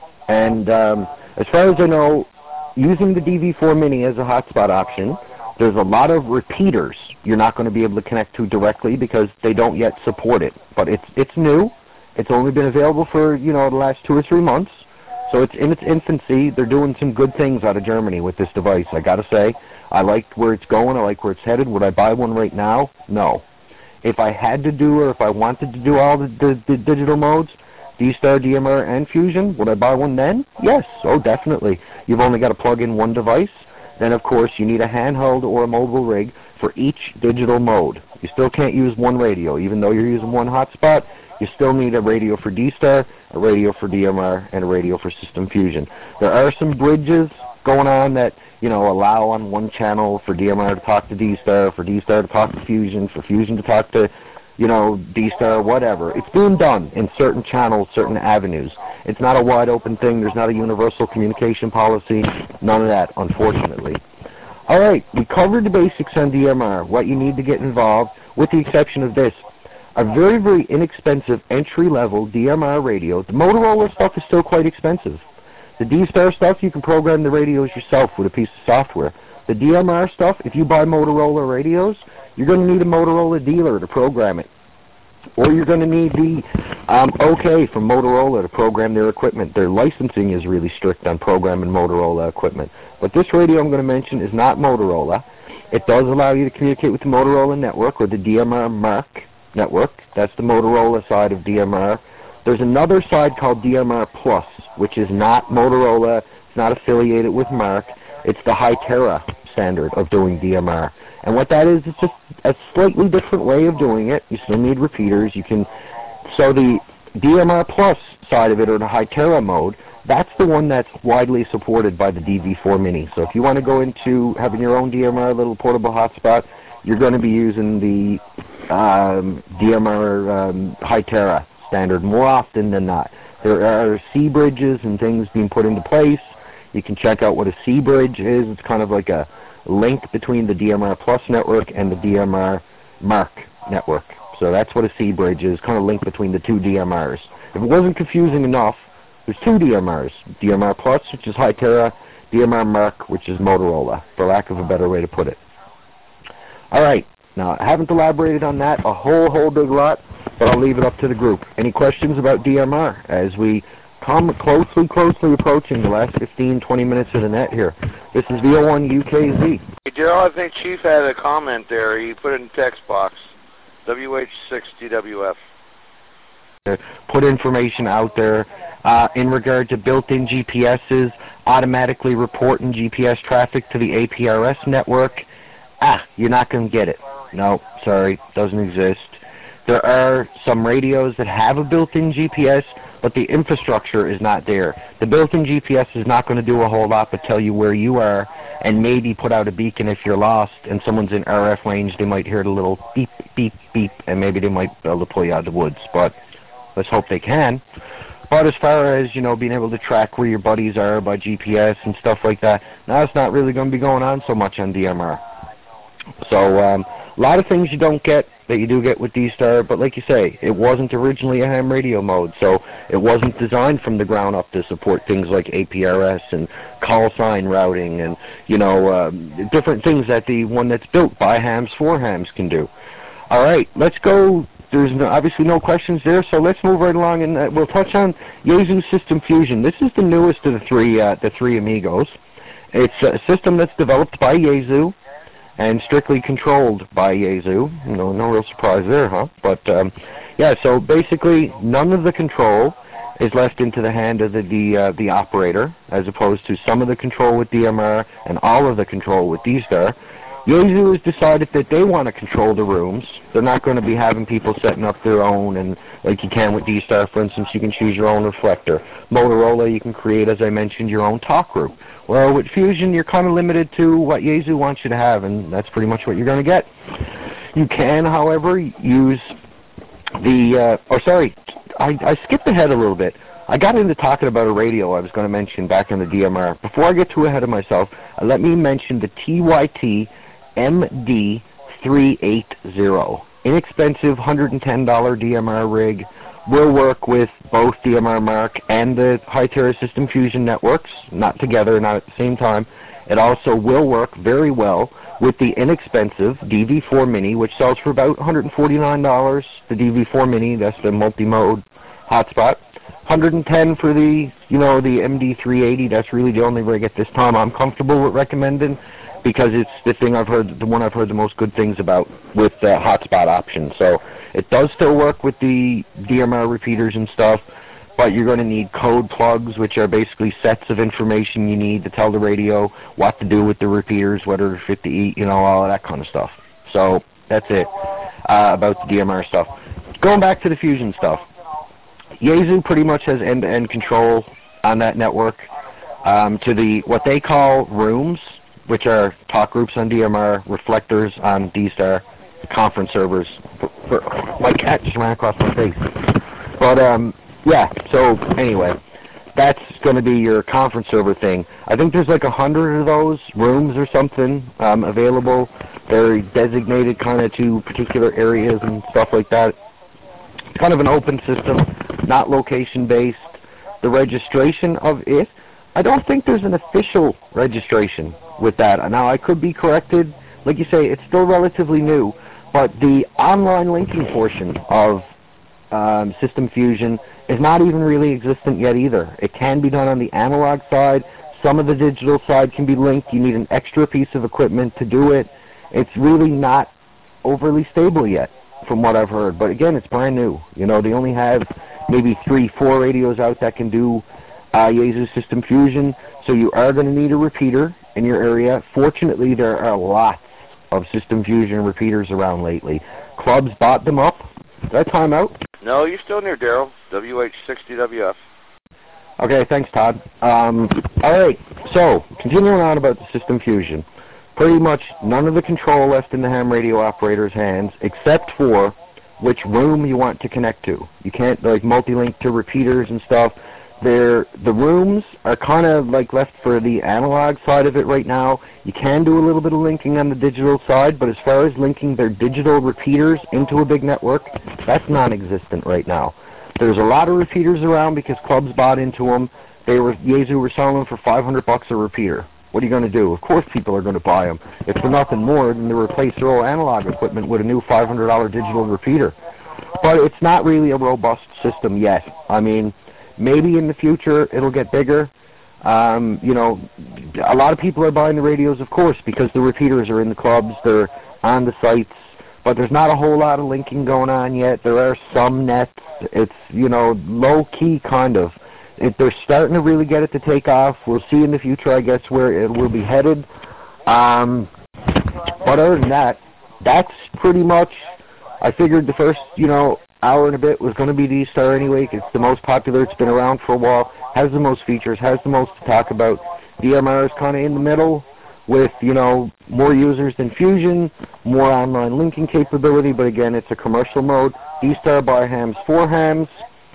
And as far as I know, using the DV4 Mini as a hotspot option, there's a lot of repeaters you're not going to be able to connect to directly because they don't yet support it. But it's new. It's only been available for, you know, the last 2 or 3 months. So it's in its infancy. They're doing some good things out of Germany with this device, I got to say. I like where it's going. I like where it's headed. Would I buy one right now? No. If I had to do, or if I wanted to do all the digital modes, D-Star, DMR, and Fusion, would I buy one then? Yes. Oh, definitely. You've only got to plug in one device. Then, of course, you need a handheld or a mobile rig for each digital mode. You still can't use one radio. Even though you're using one hotspot, you still need a radio for D-Star, a radio for DMR, and a radio for System Fusion. There are some bridges going on that, you know, allow on one channel for DMR to talk to D-Star, for D-Star to talk to Fusion, for Fusion to talk to, you know, D-Star, whatever. It's being done in certain channels, certain avenues. It's not a wide open thing. There's not a universal communication policy. None of that, unfortunately. All right, we covered the basics on DMR, what you need to get involved, with the exception of this. A very, very inexpensive entry-level DMR radio. The Motorola stuff is still quite expensive. The D-Star stuff, you can program the radios yourself with a piece of software. The DMR stuff, if you buy Motorola radios, you're going to need a Motorola dealer to program it. Or you're going to need the OK from Motorola to program their equipment. Their licensing is really strict on programming Motorola equipment. But this radio I'm going to mention is not Motorola. It does allow you to communicate with the Motorola network or the DMR Mark network. That's the Motorola side of DMR. There's another side called DMR Plus, which is not Motorola. It's not affiliated with Mark. It's the Hytera standard of doing DMR. And what that is, it's just a slightly different way of doing it. You still need repeaters. You can, so the DMR Plus side of it, or the Hytera mode, that's the one that's widely supported by the DV4 Mini. So if you want to go into having your own DMR little portable hotspot, you're going to be using the DMR Hytera standard more often than not. There are C bridges and things being put into place. You can check out what a C bridge is. It's kind of like a link between the DMR Plus network and the DMR Mark network. So that's what a C bridge is, kind of link between the two DMRs. If it wasn't confusing enough, there's two DMRs. DMR Plus, which is Hytera, DMR Mark, which is Motorola, for lack of a better way to put it. All right. Now, I haven't elaborated on that a whole big lot, but I'll leave it up to the group. Any questions about DMR as we come closely approaching the last 15, 20 minutes of the net here? This is VO1 UKZ. Hey, Daryl, I think Chief had a comment there. He put it in the text box. WH6DWF. Put information out there in regard to built-in GPSs, automatically reporting GPS traffic to the APRS network. You're not going to get it. No, sorry, doesn't exist. There are some radios that have a built-in GPS, but the infrastructure is not there. The built-in GPS is not going to do a whole lot but tell you where you are and maybe put out a beacon if you're lost and someone's in RF range. They might hear the little beep, beep, beep, and maybe they might be able to pull you out of the woods. But let's hope they can. But as far as, you know, being able to track where your buddies are by GPS and stuff like that, now it's not really going to be going on so much on DMR. So a lot of things you don't get that you do get with D-Star, but like you say, it wasn't originally a ham radio mode, so it wasn't designed from the ground up to support things like APRS and call sign routing and, you know, different things that the one that's built by hams for hams can do. All right, let's go. There's obviously no questions there, so let's move right along, and we'll touch on Yaesu System Fusion. This is the newest of the three amigos. It's a system that's developed by Yaesu. and strictly controlled by Yaesu. No real surprise there, huh? But yeah, so basically none of the control is left into the hand of the operator, as opposed to some of the control with DMR and all of the control with D-Star. Yaesu has decided that they want to control the rooms. They're not going to be having people setting up their own, and like you can with D-Star, for instance, you can choose your own reflector. Motorola, you can create, as I mentioned, your own talk group. Well, with Fusion, you're kind of limited to what Yaesu wants you to have, and that's pretty much what you're going to get. You can, however, use the, I skipped ahead a little bit. I got into talking about a radio I was going to mention back in the DMR. Before I get too ahead of myself, let me mention the TYT MD380. Inexpensive $110 DMR rig. Will work with both DMR Mark and the Hytera System Fusion networks, not together, not at the same time. It also will work very well with the inexpensive DV4 Mini, which sells for about $149. The DV4 Mini, that's the multi-mode hotspot. $110 for the, the MD380. That's really the only rig at this time I'm comfortable with recommending, because it's the one I've heard the most good things about with the hotspot option. So it does still work with the DMR repeaters and stuff, but you're going to need code plugs, which are basically sets of information you need to tell the radio what to do with the repeaters, whether to fit to eat, all of that kind of stuff. So that's it about the DMR stuff. Going back to the Fusion stuff, Yaesu pretty much has end-to-end control on that network to the what they call rooms, which are talk groups on DMR, reflectors on D-Star, conference servers. My cat just ran across my face. But yeah, so anyway, that's going to be your conference server thing. I think there's like 100 of those rooms or something available. They're designated kind of to particular areas and stuff like that. It's kind of an open system, not location-based. The registration of it, I don't think there's an official registration with that. Now, I could be corrected. Like you say, it's still relatively new, but the online linking portion of System Fusion is not even really existent yet either. It can be done on the analog side. Some of the digital side can be linked. You need an extra piece of equipment to do it. It's really not overly stable yet, from what I've heard. But again, it's brand new. They only have maybe 3-4 radios out that can do Yaesu System Fusion, so you are going to need a repeater in your area. Fortunately, there are lots of System Fusion repeaters around lately. Clubs bought them up. Is that time out? No, you're still near Daryl. WH60WF. Okay, thanks, Todd. All right, so continuing on about the System Fusion. Pretty much none of the control left in the ham radio operator's hands, except for which room you want to connect to. You can't multi-link to repeaters and stuff. The rooms are kind of left for the analog side of it right now. You can do a little bit of linking on the digital side, but as far as linking their digital repeaters into a big network, that's non-existent right now. There's a lot of repeaters around because clubs bought into them. Yaesu were selling them for $500 a repeater. What are you going to do? Of course people are going to buy them. If for nothing more than to replace their old analog equipment with a new $500 digital repeater. But it's not really a robust system yet. I mean, maybe in the future it'll get bigger. A lot of people are buying the radios, of course, because the repeaters are in the clubs, they're on the sites, but there's not a whole lot of linking going on yet. There are some nets. It's, low-key kind of. They're starting to really get it to take off. We'll see in the future, I guess, where it will be headed. But other than that, that's pretty much, I figured the first, hour and a bit was going to be D-Star anyway. It's the most popular. It's been around for a while. Has the most features. Has the most to talk about. DMR is kind of in the middle with, more users than Fusion, more online linking capability, but again, it's a commercial mode. D-Star by hams for hams,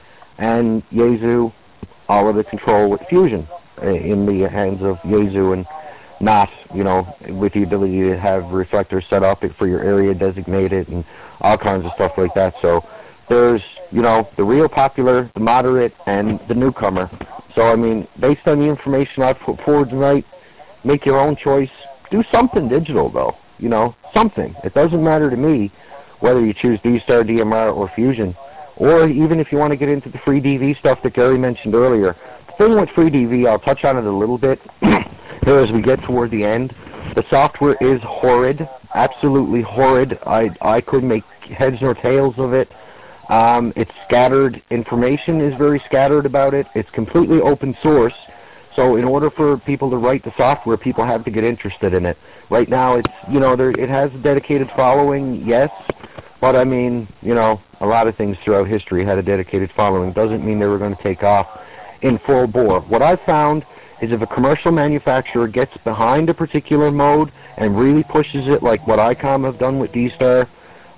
and Yaesu, all of the control with Fusion in the hands of Yaesu, and not, with the ability to have reflectors set up for your area designated and all kinds of stuff like that. So there's, the real popular, the moderate, and the newcomer. So, I mean, based on the information I've put forward tonight, make your own choice. Do something digital, though. Something. It doesn't matter to me whether you choose D-Star, DMR, or Fusion. Or even if you want to get into the free DV stuff that Gary mentioned earlier. The thing with free DV, I'll touch on it a little bit here as we get toward the end. The software is horrid, absolutely horrid. I couldn't make heads nor tails of it. It's scattered. Information is very scattered about it. It's completely open source. So in order for people to write the software, people have to get interested in it. Right now, it's, you know, it has a dedicated following, yes, but I mean, you know, a lot of things throughout history had a dedicated following. Doesn't mean they were going to take off in full bore. What I've found is if a commercial manufacturer gets behind a particular mode and really pushes it, like what ICOM have done with D-Star,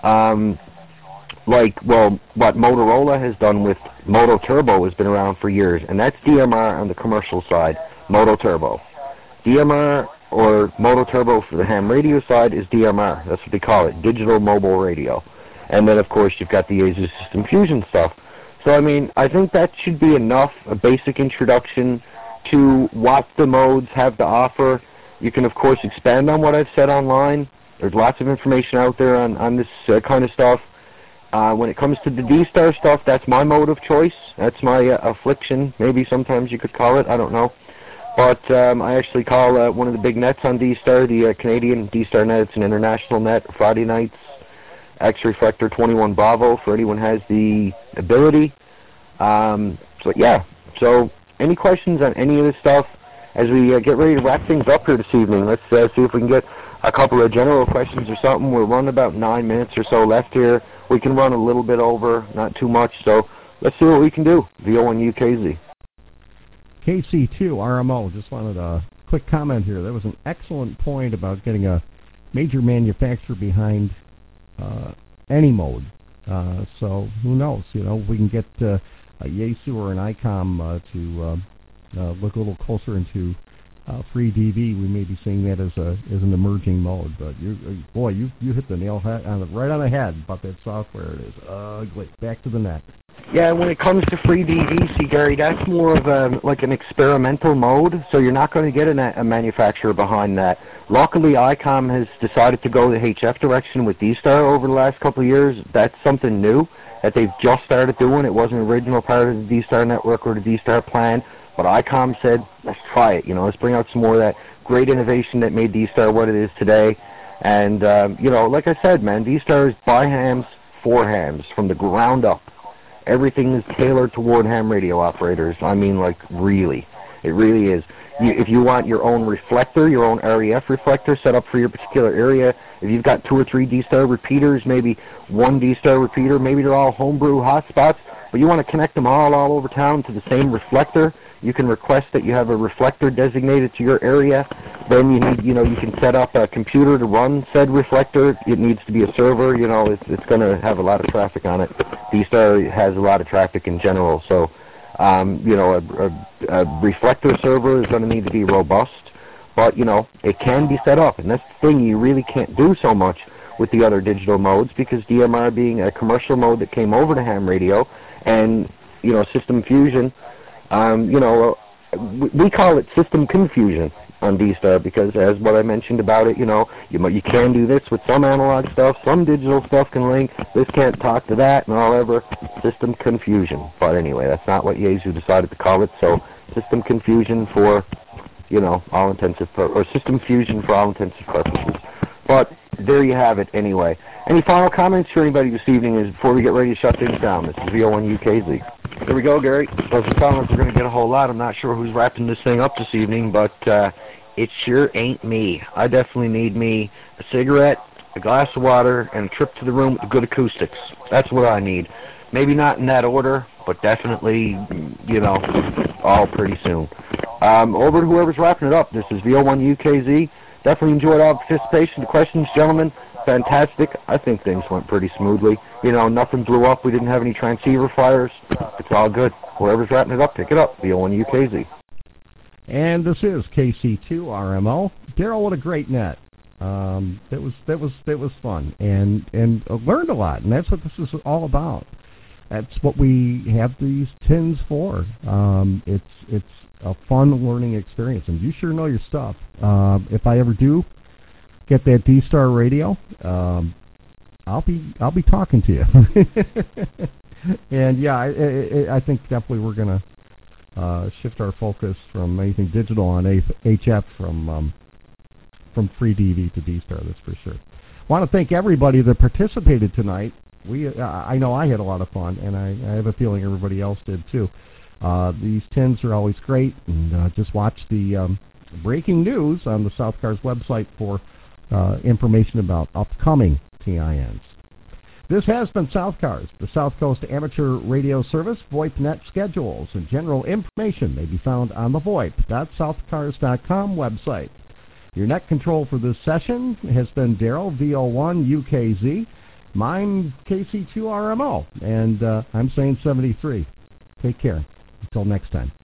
like, well, what Motorola has done with Moto Turbo has been around for years, and that's DMR on the commercial side, Moto Turbo. DMR or Moto Turbo for the ham radio side is DMR. That's what they call it, Digital Mobile Radio. And then, of course, you've got the Yaesu System Fusion stuff. So, I mean, I think that should be enough, a basic introduction to what the modes have to offer. You can, of course, expand on what I've said online. There's lots of information out there on this kind of stuff. When it comes to the D-Star stuff, that's my mode of choice. That's my affliction, maybe sometimes you could call it. I don't know. But I actually call one of the big nets on D-Star, the Canadian D-Star net. It's an international net, Friday nights, X-Reflector 21 Bravo, for anyone who has the ability. So, yeah. So, any questions on any of this stuff? As we get ready to wrap things up here this evening, let's see if we can get a couple of general questions or something. We're running about 9 minutes or so left here. We can run a little bit over, not too much, so let's see what we can do. VO1UKZ. KC2 RMO, just wanted a quick comment here. That was an excellent point about getting a major manufacturer behind any mode. So who knows? You know, we can get a Yaesu or an ICOM to look a little closer into free DV. We may be seeing that as an emerging mode. But you hit the nail right on the head about that software. It is ugly. Back to the net. Yeah, when it comes to free DV, see, Gary, that's more of like an experimental mode, so you're not going to get a manufacturer behind that. Luckily, ICOM has decided to go the HF direction with D-Star over the last couple of years. That's something new that they've just started doing. It wasn't an original part of the D-Star network or the D-Star plan, but ICOM said, let's try it. You know, let's bring out some more of that great innovation that made D-Star what it is today. And, you know, like I said, man, D-Star is by hams, for hams, from the ground up. Everything is tailored toward ham radio operators. I mean, like, really. It really is. If you want your own reflector, your own REF reflector set up for your particular area, if you've got 2 or 3 D-Star repeaters, maybe 1 D-Star repeater, maybe they're all homebrew hotspots, but you want to connect them all over town to the same reflector, you can request that you have a reflector designated to your area. Then you need, you know, you can set up a computer to run said reflector. It needs to be a server. You know, it's going to have a lot of traffic on it. D-Star has a lot of traffic in general, so you know, a reflector server is going to need to be robust. But you know, it can be set up, and that's the thing. You really can't do so much with the other digital modes because DMR being a commercial mode that came over to ham radio, and you know, System Fusion. You know, we call it system confusion on D-Star because, as what I mentioned about it, you know, you can do this with some analog stuff, some digital stuff can link, this can't talk to that, and all ever, system confusion. But anyway, that's not what Yaesu decided to call it, so system confusion for, you know, all intensive or system fusion for all intensive purposes. But there you have it anyway. Any final comments for anybody this evening before we get ready to shut things down? This is VO1UKZ. There we go, Gary. Doesn't sound like we're going to get a whole lot. I'm not sure who's wrapping this thing up this evening, but it sure ain't me. I definitely need me a cigarette, a glass of water, and a trip to the room with good acoustics. That's what I need. Maybe not in that order, but definitely, you know, all pretty soon. Over to whoever's wrapping it up. This is VO1UKZ. Definitely enjoyed all the participation. The questions, gentlemen, fantastic. I think things went pretty smoothly. You know, nothing blew up. We didn't have any transceiver fires. It's all good. Whoever's wrapping it up, pick it up. VO1UKZ. And this is KC2 RMO. Daryl, what a great net. That was fun and learned a lot, and that's what this is all about. That's what we have these tins for. It's a fun learning experience, and you sure know your stuff. If I ever do get that D-Star radio, I'll be talking to you. And yeah, I think definitely we're gonna shift our focus from anything digital on HF from from free DV to D-Star, that's for sure. Want to thank everybody that participated tonight. I know I had a lot of fun, and I have a feeling everybody else did too. These tins are always great, and just watch the breaking news on the South Cars website for information about upcoming TINs. This has been South Cars, the South Coast Amateur Radio Service. VoIPNet schedules and general information may be found on the VoIP.southcars.com website. Your net control for this session has been Daryl, VO1UKZ. Mine, KC2RMO. And I'm saying 73. Take care. Until next time.